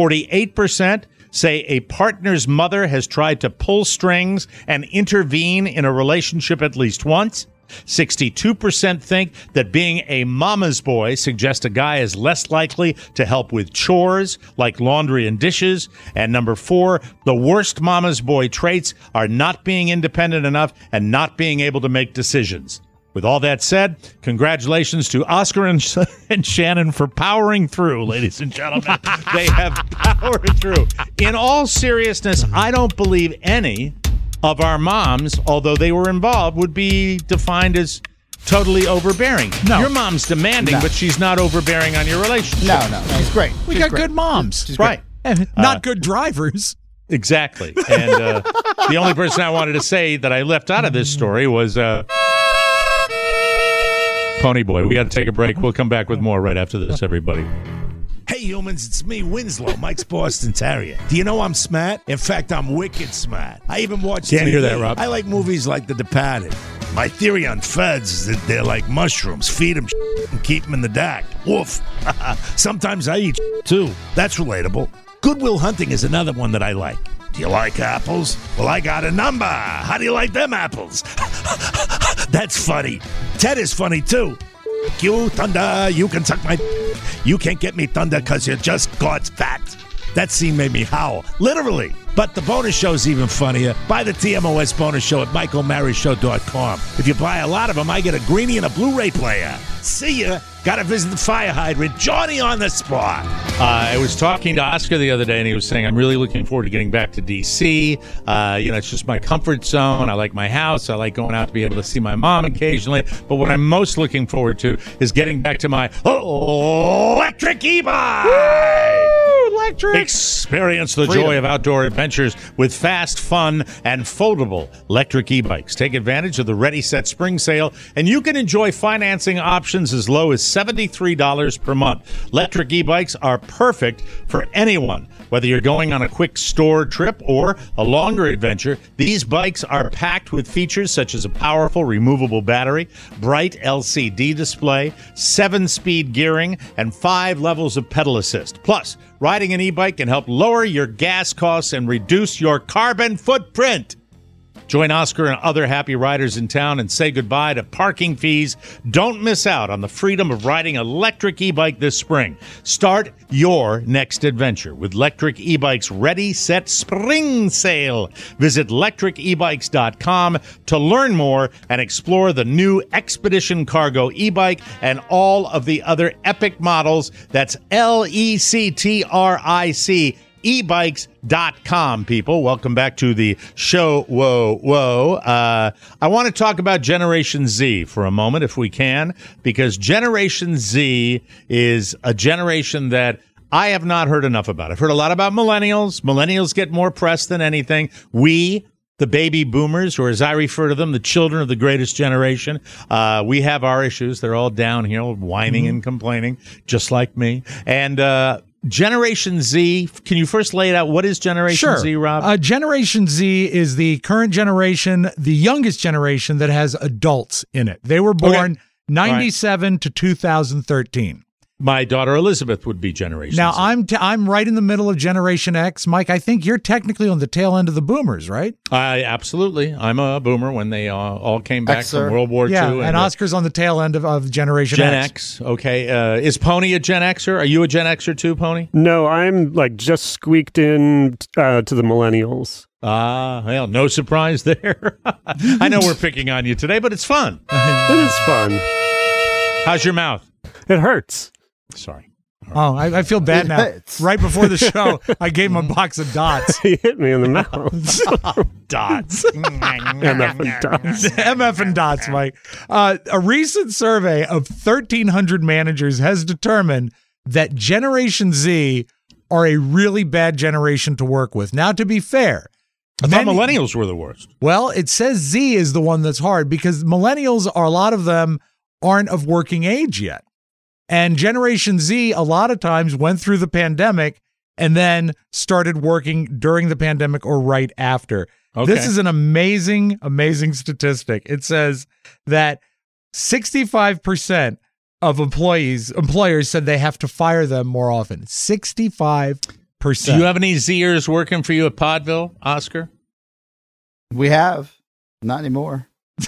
48% say a partner's mother has tried to pull strings and intervene in a relationship at least once. 62% think that being a mama's boy suggests a guy is less likely to help with chores like laundry and dishes. And number 4, the worst mama's boy traits are not being independent enough and not being able to make decisions. With all that said, congratulations to Oscar and Shannon for powering through, ladies and gentlemen. They have powered through. In all seriousness, I don't believe any of our moms, although they were involved, would be defined as totally overbearing. No. Your mom's demanding, but she's not overbearing on your relationship. No, she's great. We got good moms. She's right. And not good drivers. Exactly. And the only person I wanted to say that I left out of this story was Pony Boy. We got to take a break. We'll come back with more right after this, everybody. Hey humans, it's me, Winslow, Mike's Boston Terrier. Do you know I'm smart? In fact, I'm wicked smart. I even watch Can't TV. hear that, Rob. I like movies like The Departed. My theory on feds is that they're like mushrooms. Feed them and keep them in the dark. Woof. Sometimes I eat too. That's relatable. Good Will Hunting is another one that I like. Do you like apples? Well, I got a number. How do you like them apples? That's funny. Ted is funny too. You, Thunder, you can suck my... You can't get me, Thunder, because you're just God's fat. That scene made me howl. Literally. But the bonus show's even funnier. Buy the TMOS bonus show at michaelmaryshow.com. If you buy a lot of them, I get a greenie and a Blu-ray player. See ya. Gotta visit the fire hydrant. Johnny on the spot. I was talking to Oscar the other day, and he was saying, I'm really looking forward to getting back to D.C. It's just my comfort zone. I like my house. I like going out to be able to see my mom occasionally. But what I'm most looking forward to is getting back to my electric e-bike. Electric. Experience the joy of outdoor adventures with fast, fun, and foldable electric e-bikes. Take advantage of the Ready Set Spring Sale, and you can enjoy financing options as low as $73 per month. Electric e-bikes are perfect for anyone. Whether you're going on a quick store trip or a longer adventure, these bikes are packed with features such as a powerful removable battery, bright LCD display, 7-speed gearing, and 5 levels of pedal assist. Plus, riding an e-bike can help lower your gas costs and reduce your carbon footprint. Join Oscar and other happy riders in town and say goodbye to parking fees. Don't miss out on the freedom of riding an electric e-bike this spring. Start your next adventure with Electric E-Bike's Ready, Set, Spring Sale. Visit electricebikes.com to learn more and explore the new Expedition Cargo e-bike and all of the other epic models. That's LECTRIC ebikes.com, people. Welcome back to the show. Whoa. I want to talk about Generation Z for a moment, if we can, because Generation Z is a generation that I have not heard enough about. I've heard a lot about millennials. Millennials get more press than anything. We, the baby boomers, or as I refer to them, the children of the greatest generation, we have our issues. They're all down here whining and complaining, just like me. And Generation Z, can you first lay it out? What is Generation Z, Rob? Generation Z is the current generation, the youngest generation that has adults in it. They were born 97 to 2013. My daughter Elizabeth would be Generation now, Z. I'm right in the middle of Generation X. Mike, I think you're technically on the tail end of the boomers, right? Absolutely. I'm a boomer when they all came back from World War II. And Oscar's on the tail end of Generation X. Okay. Is Pony a Gen Xer? Are you a Gen Xer too, Pony? No, I'm like just squeaked in to the millennials. Well, no surprise there. I know we're picking on you today, but it's fun. It is fun. How's your mouth? It hurts. Sorry. Oh, I feel bad now. Right before the show, I gave him a box of dots. He hit me in the mouth. Dots. MF and dots. MF and dots, Mike. A recent survey of 1,300 managers has determined that Generation Z are a really bad generation to work with. Now, to be fair, I thought millennials were the worst. Well, it says Z is the one that's hard because millennials a lot of them aren't of working age yet. And Generation Z, a lot of times, went through the pandemic and then started working during the pandemic or right after. Okay. This is an amazing, amazing statistic. It says that 65% of employers said they have to fire them more often. 65%. Do you have any Zers working for you at Podville, Oscar? We have. Not anymore.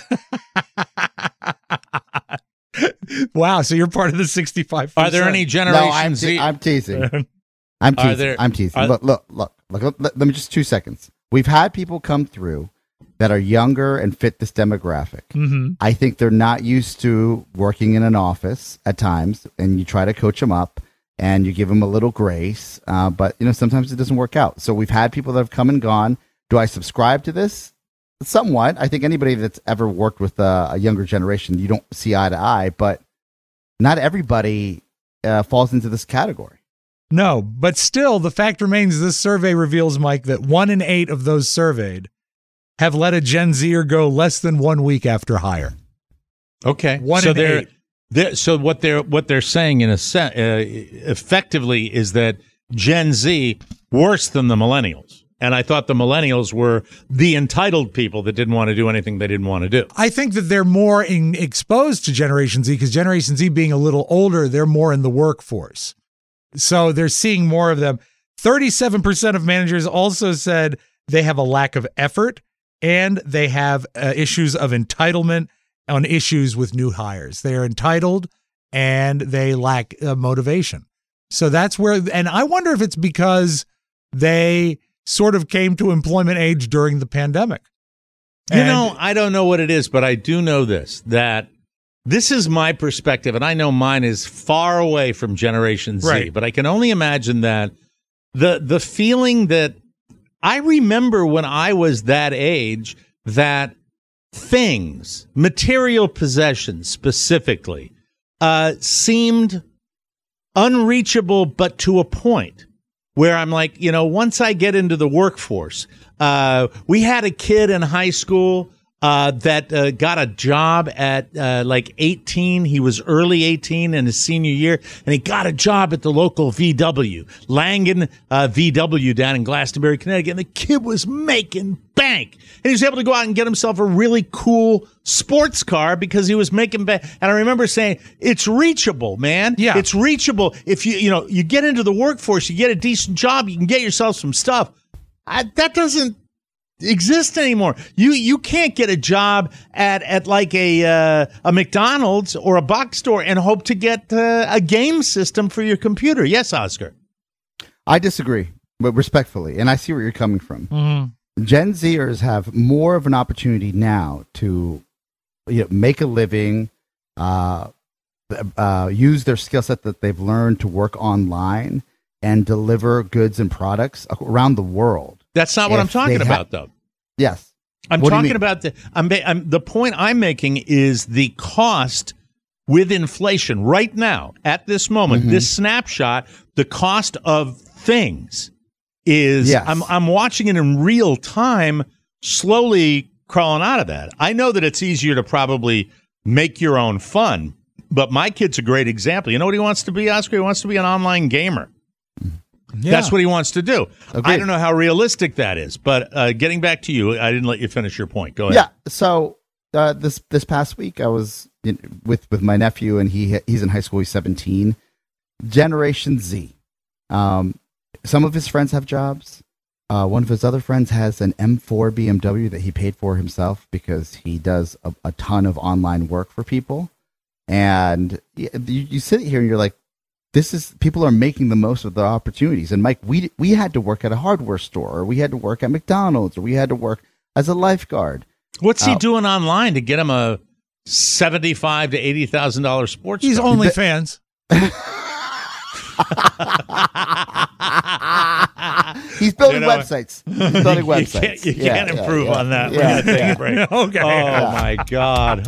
Wow, so you're part of the 65%. Are there any Generation no, Z? I'm teasing. I'm teasing. Look. Let me just 2 seconds. We've had people come through that are younger and fit this demographic. Mm-hmm. I think they're not used to working in an office at times, and you try to coach them up and you give them a little grace, but sometimes it doesn't work out. So we've had people that have come and gone. Do I subscribe to this? Somewhat. I think anybody that's ever worked with a younger generation, you don't see eye to eye, but not everybody falls into this category. No, but still, the fact remains this survey reveals, Mike, that 1 in 8 of those surveyed have let a Gen Zer go less than 1 week after hire. Okay. 1 in 8. So what they're saying in effectively is that Gen Z worse than the millennials. And I thought the millennials were the entitled people that didn't want to do anything they didn't want to do. I think that they're more exposed to Generation Z because Generation Z being a little older, they're more in the workforce. So they're seeing more of them. 37% of managers also said they have a lack of effort and they have issues of entitlement on issues with new hires. They are entitled and they lack motivation. So that's where, and I wonder if it's because they sort of came to employment age during the pandemic. I don't know what it is, but I do know that this is my perspective, and I know mine is far away from Generation Z, right. But I can only imagine that the feeling that I remember when I was that age, that things, material possessions specifically, seemed unreachable, but to a point. Where I'm like, once I get into the workforce, we had a kid in high school that got a job at like 18. He was early 18 in his senior year, and he got a job at the local VW, Langen VW down in Glastonbury, Connecticut. And the kid was making bank. And he was able to go out and get himself a really cool sports car because he was making bank. And I remember saying, it's reachable, man. Yeah. It's reachable. If you get into the workforce, you get a decent job, you can get yourself some stuff. That doesn't exist anymore. You can't get a job at like a McDonald's or a box store and hope to get a game system for your computer. Yes, Oscar. I disagree, but respectfully, and I see where you're coming from. Mm-hmm. Gen Zers have more of an opportunity now to make a living, use their skill set that they've learned to work online and deliver goods and products around the world. That's not what I'm talking about, though. Yes. I'm talking about the point I'm making is the cost with inflation right now, at this moment, this snapshot, the cost of things is, I'm watching it in real time, slowly crawling out of that. I know that it's easier to probably make your own fun, but my kid's a great example. You know what he wants to be, Oscar? He wants to be an online gamer. Yeah. That's what he wants to do. Agreed. I don't know how realistic that is, but getting back to you, I didn't let you finish your point. Go ahead. Yeah. So this past week, I was with my nephew, and he's in high school. He's 17. Generation Z. Some of his friends have jobs. One of his other friends has an M4 BMW that he paid for himself because he does a ton of online work for people. And you sit here and you're like, people are making the most of the opportunities. And Mike, we had to work at a hardware store, or we had to work at McDonald's, or we had to work as a lifeguard. What's he doing online to get him a $75,000 to $80,000 sports car? He's OnlyFans. He's building websites. He's building websites. You can't improve on that. Yeah. Okay. Oh, my God.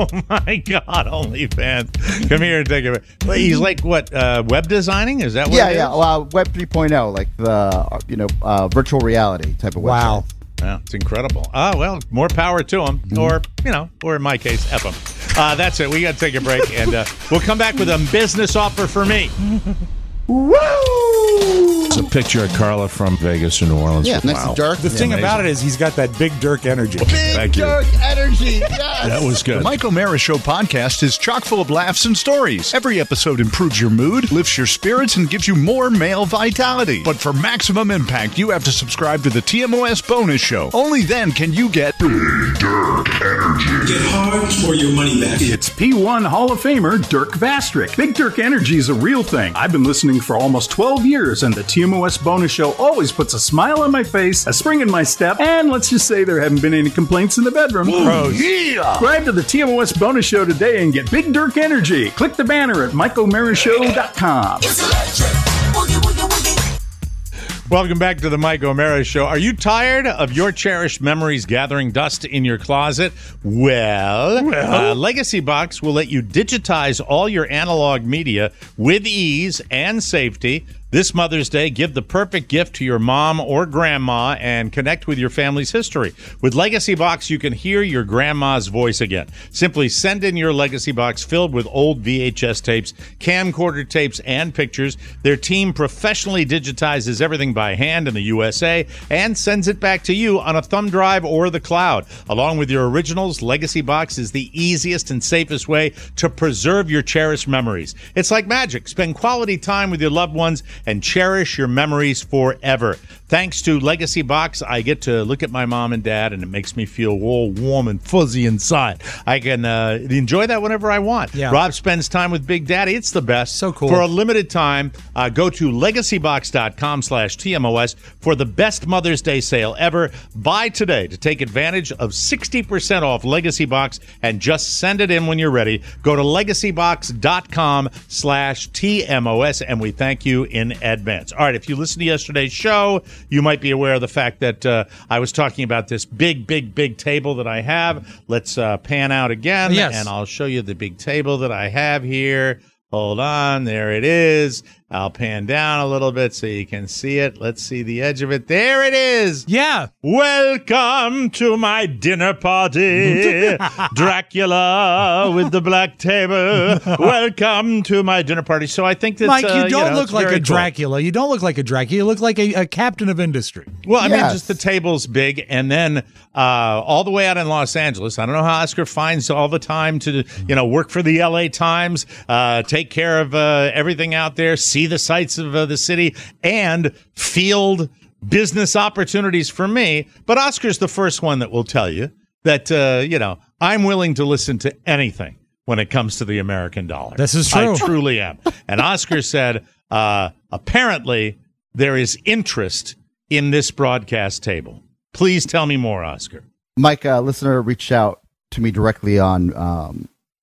OnlyFans. Come here and take it. He's like, what, web designing? Is that what it is? Yeah. Web 3.0, like the virtual reality type of website. Wow. Yeah, it's incredible. Well, more power to him, or in my case, F him. That's it. We got to take a break, and we'll come back with a business offer for me. Woo! It's a picture of Carla from Vegas or New Orleans. Yeah, next to Dirk. The thing about it is he's got that big Dirk energy. Big Dirk energy. Yes. That was good. The Mike O'Mara Show podcast is chock full of laughs and stories. Every episode improves your mood, lifts your spirits, and gives you more male vitality. But for maximum impact, you have to subscribe to the TMOS bonus show. Only then can you get Big Dirk energy. Get hard for your money back. It's P1 Hall of Famer Dirk Vastrick. Big Dirk energy is a real thing. I've been listening for almost 12 years, and the TMOS bonus show always puts a smile on my face, a spring in my step, and let's just say there haven't been any complaints in the bedroom. Oh, yeah! Subscribe to the TMOS bonus show today and get Big Dirk energy. Click the banner at MikeO'MaraShow.com. Welcome back to the Mike O'Mara Show. Are you tired of your cherished memories gathering dust in your closet? Well, Legacy Box will let you digitize all your analog media with ease and safety. This Mother's Day, give the perfect gift to your mom or grandma and connect with your family's history. With Legacy Box, you can hear your grandma's voice again. Simply send in your Legacy Box filled with old VHS tapes, camcorder tapes, and pictures. Their team professionally digitizes everything by hand in the USA and sends it back to you on a thumb drive or the cloud. Along with your originals, Legacy Box is the easiest and safest way to preserve your cherished memories. It's like magic. Spend quality time with your loved ones and cherish your memories forever. Thanks to Legacy Box, I get to look at my mom and dad, and it makes me feel all warm and fuzzy inside. I can enjoy that whenever I want. Yeah. Rob spends time with Big Daddy. It's the best. So cool. For a limited time, go to legacybox.com/TMOS for the best Mother's Day sale ever. Buy today to take advantage of 60% off Legacy Box and just send it in when you're ready. Go to legacybox.com/TMOS, and we thank you in advance. All right, if you listened to yesterday's show, you might be aware of the fact that I was talking about this big table that I have. Let's pan out again, and I'll show you the big table that I have here. Hold on, there it is. I'll pan down a little bit so you can see it. Let's see the edge of it. There it is. Yeah. Welcome to my dinner party, Dracula with the black table. Welcome to my dinner party. So I think that Mike, you don't look like a cool. Dracula. You don't look like a Dracula. You look like a captain of industry. Well, I mean, just the table's big, and then all the way out in Los Angeles. I don't know how Oscar finds all the time to work for the LA Times, take care of everything out there, see the sights of the city, and field business opportunities for me. But Oscar's the first one that will tell you that, I'm willing to listen to anything when it comes to the American dollar. This is true. I truly am. And Oscar said, apparently there is interest in this broadcast table. Please tell me more, Oscar. Mike, a listener reached out to me directly on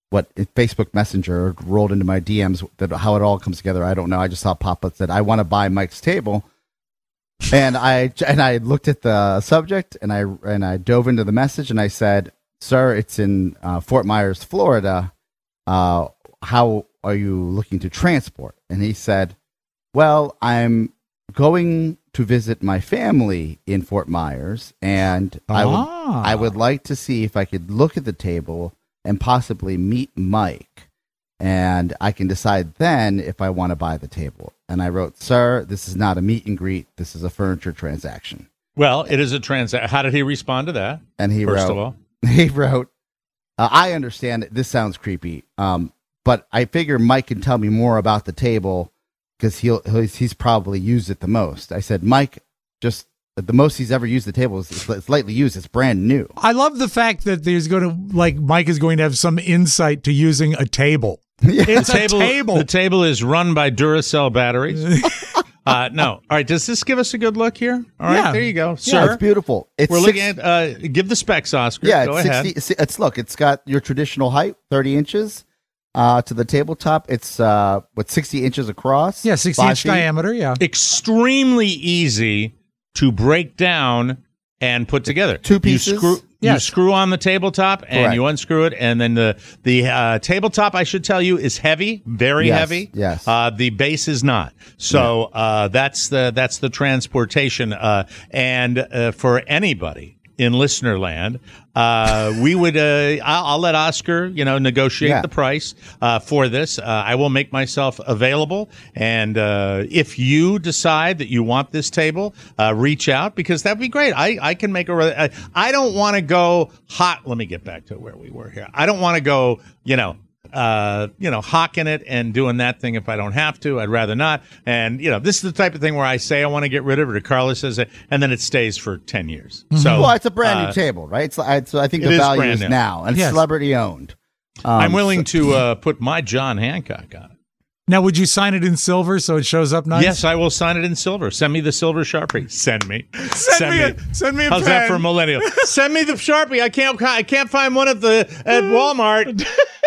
Facebook Messenger rolled into my DMs. That how it all comes together, I don't know. I just saw pop-up that I want to buy Mike's table, and I looked at the subject and I dove into the message and I said, "Sir, it's in Fort Myers, Florida. How are you looking to transport?" And he said, "Well, I'm going to visit my family in Fort Myers, and I would like to see if I could look at the table and possibly meet Mike, and I can decide then if I want to buy the table." And I wrote, "Sir, this is not a meet and greet. This is a furniture transaction." Well, it is a transaction. How did he respond to that? And he First wrote, of all, he wrote, "I understand that this sounds creepy, but I figure Mike can tell me more about the table because he's probably used it the most." I said, "Mike, just the most he's ever used the table is it's lightly used. It's brand new." I love the fact that Mike is going to have some insight to using a table. It's a table. The table is run by Duracell batteries. No. All right. Does this give us a good look here? All right. Yeah. There you go, Yeah, sir. it's beautiful. We're looking at. Give the specs, Oscar. Yeah, Go it's ahead. 60. It's got your traditional height, 30 inches to the tabletop. It's 60 inches across. Yeah, 60-inch diameter. Yeah, extremely easy to break down and put together. Two pieces. You screw on the tabletop and Correct. you unscrew it, and then the tabletop, I should tell you, is heavy, very heavy. Yes. The base is not. So that's the transportation. And for anybody in listener land, we would. I'll let Oscar, negotiate the price for this. I will make myself available, and if you decide that you want this table, reach out because that'd be great. I can make I don't want to go hot. Let me get back to where we were here. I don't want to go. Hawking it and doing that thing if I don't have to. I'd rather not. And, this is the type of thing where I say I want to get rid of it, or Carla says it, and then it stays for 10 years. So, well, it's a brand new table, right? So I think the value is now, and it's celebrity owned. I'm willing to put my John Hancock on it. Now, would you sign it in silver so it shows up nice? Yes, I will sign it in silver. Send me the silver Sharpie. Send me. Send me a How's pen. that for a millennial? Send me the Sharpie. I can't find one at Walmart.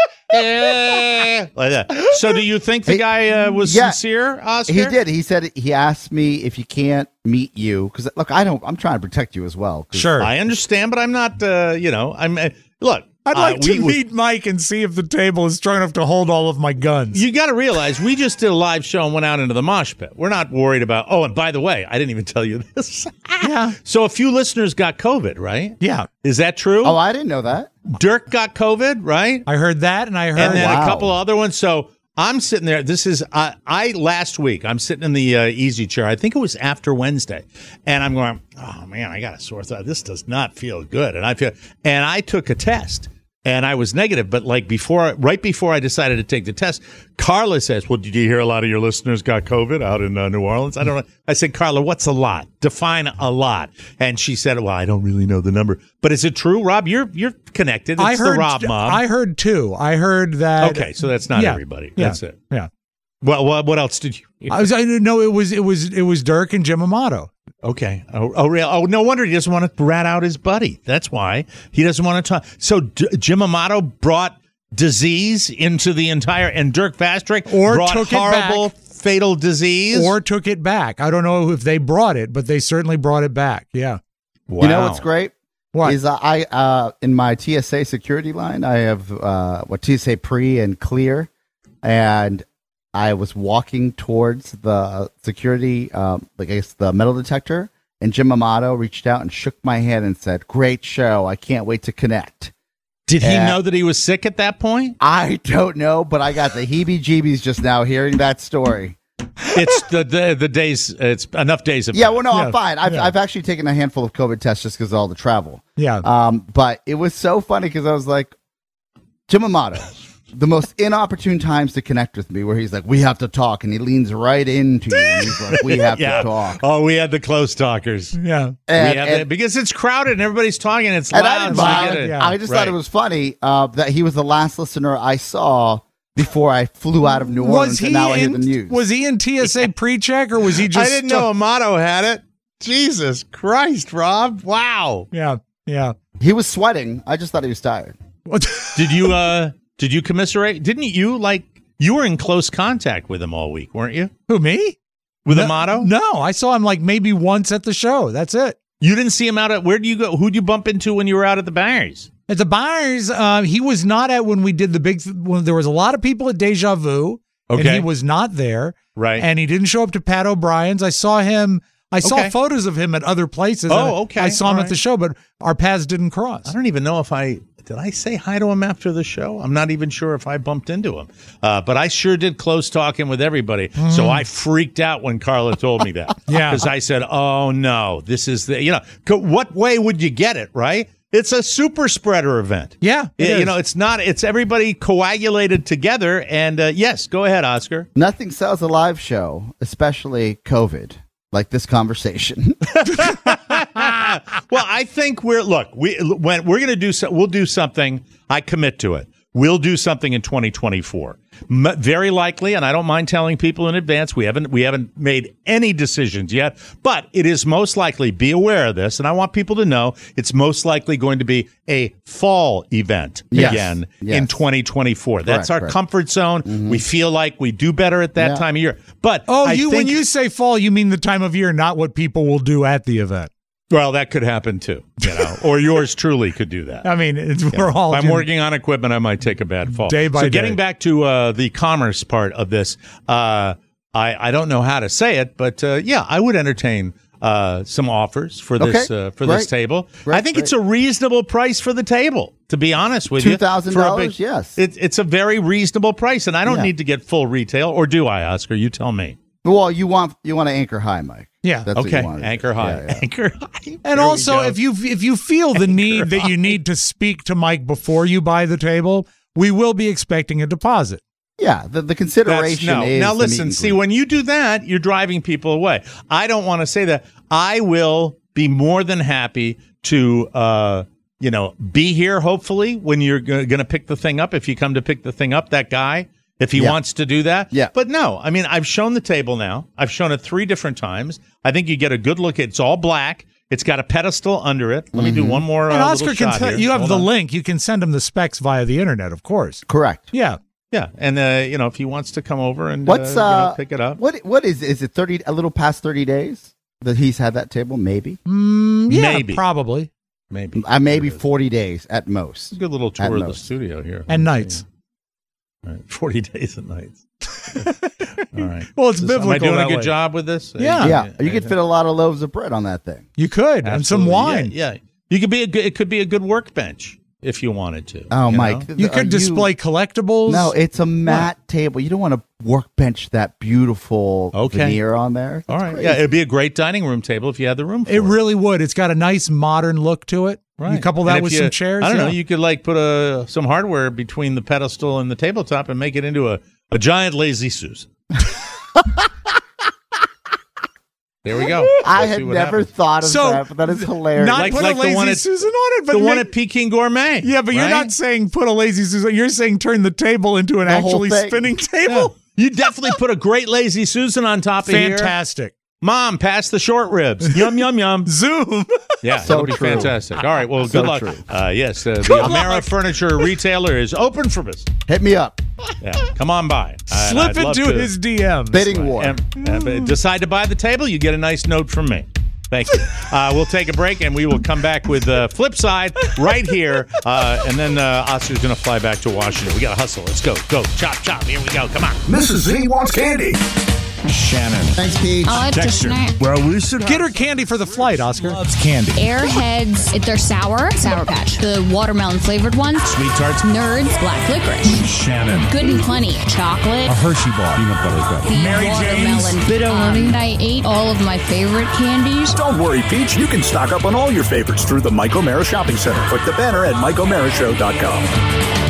Like that. So, do you think the guy was sincere, Oscar? He did. He said he asked me if he can't meet you because look, I'm trying to protect you as well. Sure, I understand, but I'm not. Look. I'd like to meet Mike and see if the table is strong enough to hold all of my guns. You got to realize we just did a live show and went out into the mosh pit. We're not worried about. Oh, and by the way, I didn't even tell you this. Yeah. So a few listeners got COVID, right? Yeah. Is that true? Oh, I didn't know that. Dirk got COVID, right? I heard that, and I heard and then a couple other ones. So I'm sitting there. This is last week. I'm sitting in the easy chair. I think it was after Wednesday, and I'm going, oh man, I got a sore throat. This does not feel good. And I took a test. And I was negative, but right before I decided to take the test, Carla says, "Well, did you hear a lot of your listeners got COVID out in New Orleans?" I don't know. I said, "Carla, what's a lot? Define a lot." And she said, "Well, I don't really know the number, but is it true, Rob? You're connected. It's the Rob mob." I heard two. I heard that. Okay, so that's not everybody. Yeah, that's it. Yeah. Well, what else did you hear? It was Dirk and Jim Amato. Okay. Oh, real. Oh, no wonder he doesn't want to rat out his buddy. That's why he doesn't want to talk. So Jim Amato brought disease into the entire, and Dirk Vastrick brought took horrible, it back, fatal disease, or took it back. I don't know if they brought it, but they certainly brought it back. Yeah. Wow. You know what's great? What is I in my TSA security line, I have TSA pre and clear, and I was walking towards the security, the metal detector, and Jim Amato reached out and shook my hand and said, "Great show. I can't wait to connect." Did he know that he was sick at that point? I don't know, but I got the heebie-jeebies just now hearing that story. It's the days. It's enough days of. Yeah, well, no, I'm fine. I've actually taken a handful of COVID tests just because of all the travel. Yeah. But it was so funny because I was like, Jim Amato. The most inopportune times to connect with me, where he's like, "We have to talk," and he leans right into you. And he's like, "We have to talk." Oh, we had the close talkers. Yeah, because it's crowded and everybody's talking. It's loud. I just thought it was funny that he was the last listener I saw before I flew out of New Orleans. And now I hear the news. Was he in TSA pre-check, or was he just? I didn't know Amato had it. Jesus Christ, Rob! Wow. Yeah. He was sweating. I just thought he was tired. Did you? Did you commiserate? Didn't you you were in close contact with him all week, weren't you? Who, me? With Amato? No, I saw him maybe once at the show. That's it. You didn't see him out at, where'd you go? Who'd you bump into when you were out at the Bangers? At the Bangers, he was not at when we did the big, when there was a lot of people at Deja Vu, and he was not there. Right. And he didn't show up to Pat O'Brien's. I saw Okay. photos of him at other places. Oh, okay. I saw him All at the show, but our paths didn't cross. I don't even know if did I say hi to him after the show? I'm not even sure if I bumped into him. But I sure did close talking with everybody. So I freaked out when Carla told me that. Yeah. Because I said, oh, no, this is what way would you get it, right? It's a super spreader event. Yeah. It's not, it's everybody coagulated together. And yes, go ahead, Oscar. Nothing sells a live show, especially COVID, like this conversation. Well, I think we're going to do we'll do something. I commit to it. We'll do something in 2024. Very likely, and I don't mind telling people in advance, we haven't made any decisions yet, but it is most likely, be aware of this, and I want people to know it's most likely going to be a fall event again in 2024. That's our comfort zone. Mm-hmm. We feel like we do better at that time of year. But when you say fall, you mean the time of year, not what people will do at the event. Well, that could happen too, or yours truly could do that. I mean, we're all. If I'm working on equipment, I might take a bad fall. Day by day. Getting back to the commerce part of this, I don't know how to say it, but I would entertain some offers for this this table. I think it's a reasonable price for the table. To be honest with you, $2,000. Yes, it's a very reasonable price, and I don't need to get full retail, or do I, Oscar? You tell me. Well, you want to anchor high, Mike. Yeah. That's okay. What you want Anchor high. Yeah. Anchor high. And also, if you feel the need that you need to speak to Mike before you buy the table, we will be expecting a deposit. Yeah. The consideration is now. Listen. See, when you do that, you're driving people away. I don't want to say that. I will be more than happy to be here. Hopefully, when you're going to pick the thing up, if you come to pick the thing up, that guy. If he wants to do that. Yeah. But no, I mean, I've shown the table now. I've shown it 3 different times. I think you get a good look. It's all black. It's got a pedestal under it. Let me do one more and Oscar little shot here. You have the link. You can send him the specs via the internet, of course. Correct. Yeah. Yeah. And, if he wants to come over and pick it up. What is it 30, a little past 30 days that he's had that table? Maybe. Maybe. Probably. Maybe. Maybe 40 days at most. A good little tour of the studio here. And nights. All right, 40 days and nights. All right. Well, it's biblical. Am I doing a good job with this? Yeah. You could fit a lot of loaves of bread on that thing. You could. Absolutely. And some wine. Yeah. You could it could be a good workbench if you wanted to. Oh, Mike. You could display collectibles. No, it's a matte table. You don't want to workbench that beautiful veneer on there. All right. Crazy. Yeah, it'd be a great dining room table if you had the room for it. It really would. It's got a nice modern look to it. Right. You couple that with some chairs. I don't know. You could put some hardware between the pedestal and the tabletop and make it into a giant Lazy Susan. There we go. I had never thought of that, but that is hilarious. Not put a Lazy Susan on it, but the one at Peking Gourmet. Yeah, but you're not saying put a Lazy Susan. You're saying turn the table into an actually spinning table. Yeah. You definitely put a great Lazy Susan on top of here. Fantastic. Mom, pass the short ribs. Yum, yum, yum. Zoom. Yeah, so that'll be fantastic. All right, well, good luck. Yes, the Amera Furniture Retailer is open for business. Hit me up. Yeah, come on by. Slip into his DMs. Bidding war. And decide to buy the table, you get a nice note from me. Thank you. We'll take a break, and we will come back with Flip Side right here. And then Oscar's going to fly back to Washington. We got to hustle. Let's go. Go. Chop, chop. Here we go. Come on. Mrs. Z wants candy. Shannon. Thanks, Pete. I like to snack. Well, we should get her candy for the flight, Oscar. Loves candy. Airheads, if they're sour, Sour Patch. The watermelon flavored ones, Sweet Tarts. Nerds, Black Licorice. Shannon. Good and Plenty, chocolate. A Hershey bar. Peanut butter cup. The Mary watermelon. Jane's. Bit of honey. I ate all of my favorite candies. Don't worry, Peach. You can stock up on all your favorites through the Mike O'Mara Shopping Center. Click the banner at MikeO'MaraShow.com.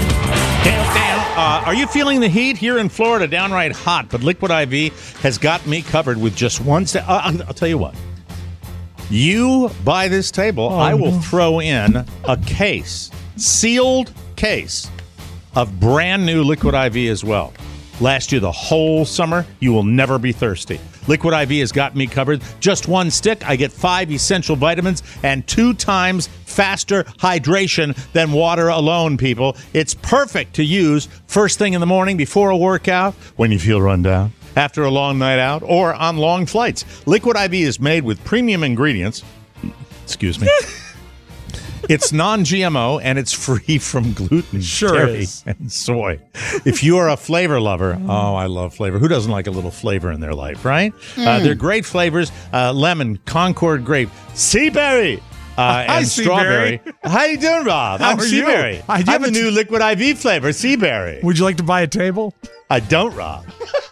Are you feeling the heat here in Florida? Downright hot, but Liquid IV has got me covered with just one step. I'll tell you what. You buy this table, I will throw in a case, sealed case of brand new Liquid IV as well. last you the whole summer. You will never be thirsty. Liquid IV has got me covered. Just one stick, I get 5 essential vitamins and 2 times faster hydration than water alone, people. It's perfect to use first thing in the morning before a workout, when you feel run down, after a long night out, or on long flights. Liquid IV is made with premium ingredients. Excuse me. It's non-GMO, and it's free from gluten, dairy, and soy. If you are a flavor lover, I love flavor. Who doesn't like a little flavor in their life, right? They're great flavors. Lemon, Concord grape, sea berry, and strawberry. How you doing, Rob? I'm sea berry. I have a new Liquid IV flavor, sea berry. Would you like to buy a table? I don't, Rob.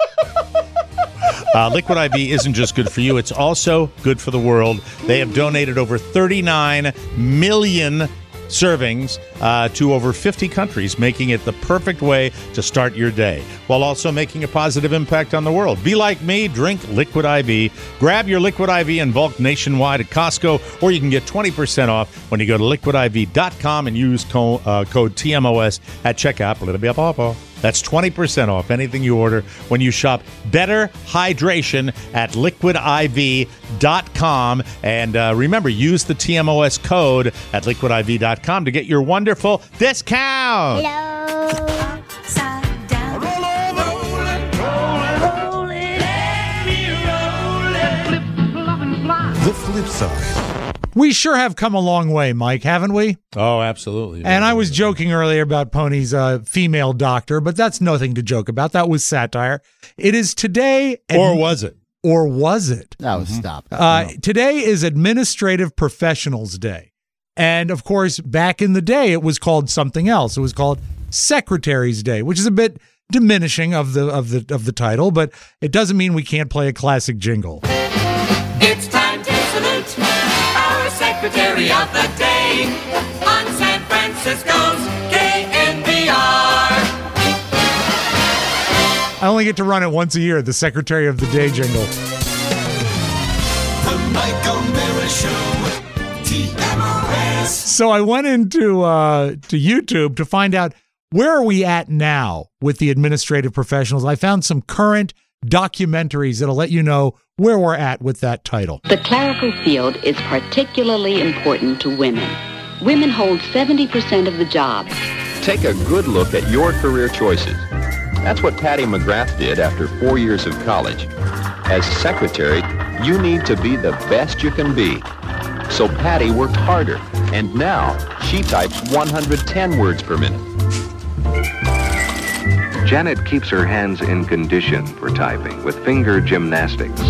Liquid IV isn't just good for you, it's also good for the world. They have donated over 39 million servings to over 50 countries, making it the perfect way to start your day, while also making a positive impact on the world. Be like me, drink Liquid IV. Grab your Liquid IV in bulk nationwide at Costco, or you can get 20% off when you go to liquidiv.com and use code TMOS at checkout. That's 20% off anything you order when you shop Better Hydration at liquidiv.com. And remember, use the TMOS code at liquidiv.com to get your wonderful discount. Hello. Upside down. Roll over. Roll it. Let me roll it. Flip, flop, and fly. The flip side. We sure have come a long way, Mike, haven't we? Oh, absolutely. And I was joking earlier about Pony's female doctor, but that's nothing to joke about. That was satire. It is today. Or was it? Or was it? No, stop. Today is Administrative Professionals Day. And, of course, back in the day, it was called something else. It was called Secretary's Day, which is a bit diminishing of the title, but it doesn't mean we can't play a classic jingle. It's time to salute our Secretary of the Day on San Francisco's KNBR. I only get to run it once a year, the Secretary of the Day jingle. The Mike O'Mara Show, TMOS. So I went into to YouTube to find out where are we at now with the administrative professionals. I found some current documentaries that'll let you know where we're at with that title. The clerical field is particularly important to women. Women hold 70% of the jobs. Take a good look at your career choices. That's what Patty McGrath did after 4 years of college. As secretary, you need to be the best you can be. So Patty worked harder, and now she types 110 words per minute. Janet keeps her hands in condition for typing with finger gymnastics.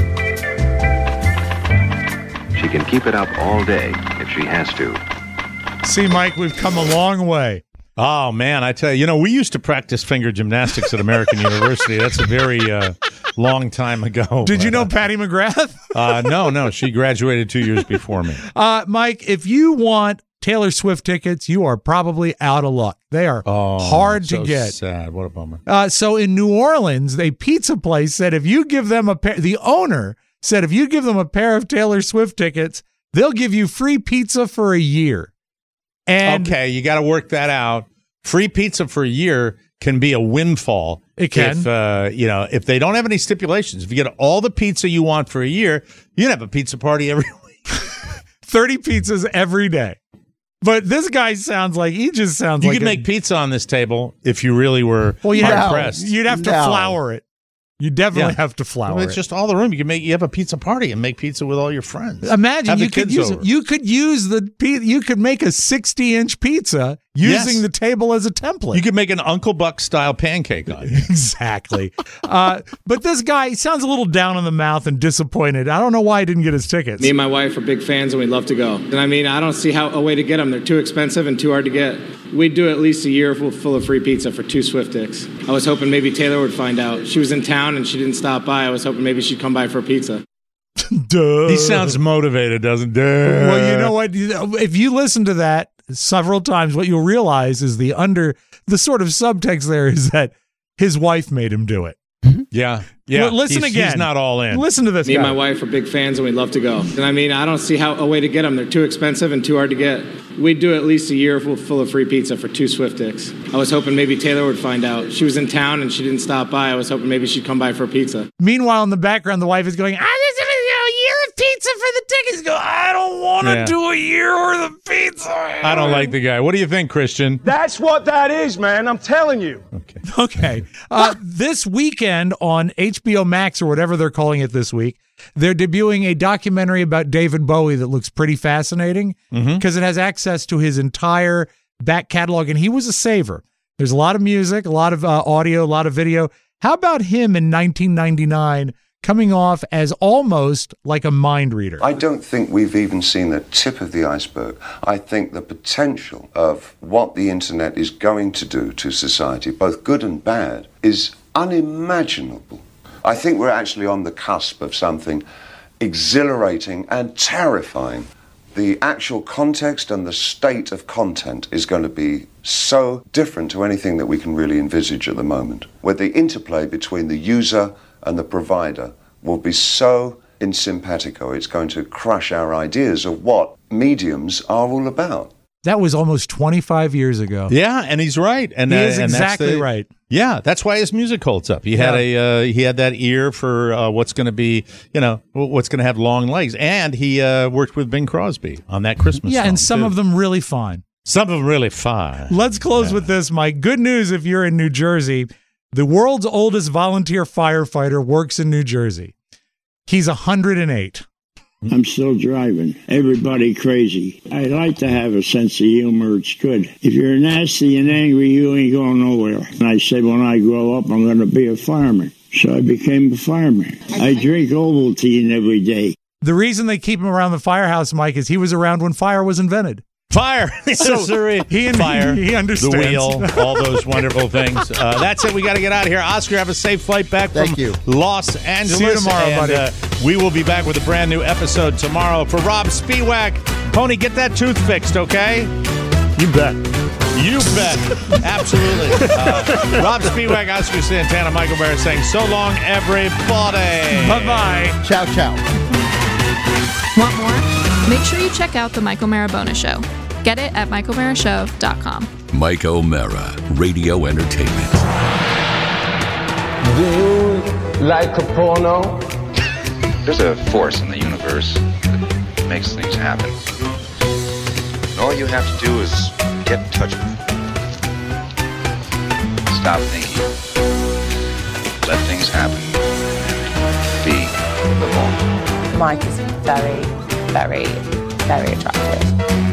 She can keep it up all day if she has to. See, Mike, we've come a long way. Oh, man, I tell you, we used to practice finger gymnastics at American University. That's a very long time ago. Did you know Patty McGrath? No, she graduated 2 years before me. Mike, if you want Taylor Swift tickets, you are probably out of luck. They are hard to get. Sad. What a bummer. So in New Orleans, a pizza place said if you give them the owner said if you give them a pair of Taylor Swift tickets, they'll give you free pizza for a year. And okay, you got to work that out. Free pizza for a year can be a windfall. It can. If they don't have any stipulations. If you get all the pizza you want for a year, you can have a pizza party every week. 30 pizzas every day. But this guy sounds like you could make pizza on this table if you really were hard pressed. You'd have to flour it. You definitely have to flour it. It's just all the room. You have a pizza party and make pizza with all your friends. Imagine you could make a 60-inch pizza using the table as a template. You could make an Uncle Buck style pancake on it. Exactly. But this guy sounds a little down in the mouth and disappointed. I don't know why he didn't get his tickets. Me and my wife are big fans and we'd love to go. And I don't see a way to get them. They're too expensive and too hard to get. We'd do at least a year full of free pizza for 2 Swifticks. I was hoping maybe Taylor would find out. She was in town and she didn't stop by. I was hoping maybe she'd come by for a pizza. Duh. He sounds motivated, doesn't he? Well, you know what? If you listen to that several times, what you'll realize is the sort of subtext there is that his wife made him do it. Yeah. Listen again. He's not all in. Listen to this Me guy. and my wife are big fans, and we'd love to go. And I mean, I don't see a way to get them. They're too expensive and too hard to get. We'd do at least a year full of free pizza for 2 Swift Dicks. I was hoping maybe Taylor would find out. She was in town and she didn't stop by. I was hoping maybe she'd come by for a pizza. Meanwhile, in the background, the wife is going, a year of pizza for the tickets. Go, I don't want to do a year worth of pizza. I don't like the guy. What do you think, Christian? That's what that is, man. I'm telling you. Okay. This weekend on HBO Max, or whatever they're calling it this week, they're debuting a documentary about David Bowie that looks pretty fascinating because it has access to his entire back catalog, and he was a saver. There's a lot of music, a lot of audio, a lot of video. How about him in 1999 coming off as almost like a mind reader? I don't think we've even seen the tip of the iceberg. I think the potential of what the internet is going to do to society, both good and bad, is unimaginable. I think we're actually on the cusp of something exhilarating and terrifying. The actual context and the state of content is going to be so different to anything that we can really envisage at the moment, where the interplay between the user and the provider will be so in simpatico, it's going to crush our ideas of what mediums are all about. That was almost 25 years ago. Yeah, and he's right. And he is and exactly right. Yeah, that's why his music holds up. He had he had that ear for what's going to be, what's going to have long legs. And he worked with Bing Crosby on that Christmas song. Yeah, and some of them really fine. Some of them really fine. Let's close with this, Mike. Good news if you're in New Jersey. The world's oldest volunteer firefighter works in New Jersey. He's 108. I'm still driving. Everybody crazy. I like to have a sense of humor. It's good. If you're nasty and angry, you ain't going nowhere. And I said, when I grow up, I'm going to be a fireman. So I became a fireman. I drink Ovaltine every day. The reason they keep him around the firehouse, Mike, is he was around when fire was invented. Fire. So he understands. The wheel, all those wonderful things. That's it. We got to get out of here. Oscar, have a safe flight back from Los Angeles. See you tomorrow, buddy. We will be back with a brand new episode tomorrow. For Rob Spiewak, Pony, get that tooth fixed, okay? You bet. You bet. Absolutely. Rob Spiewak, Oscar Santana, Michael Barrett saying so long, everybody. Bye-bye. Ciao, ciao. Want more? Make sure you check out The Mike O'Mara Show. Get it at MikeO'MaraShow.com. Mike O'Mara, Radio Entertainment. Do you like a porno? There's a force in the universe that makes things happen. And all you have to do is get in touch with it. Stop thinking. Let things happen. Be the moment. Mike is very, very, very attractive.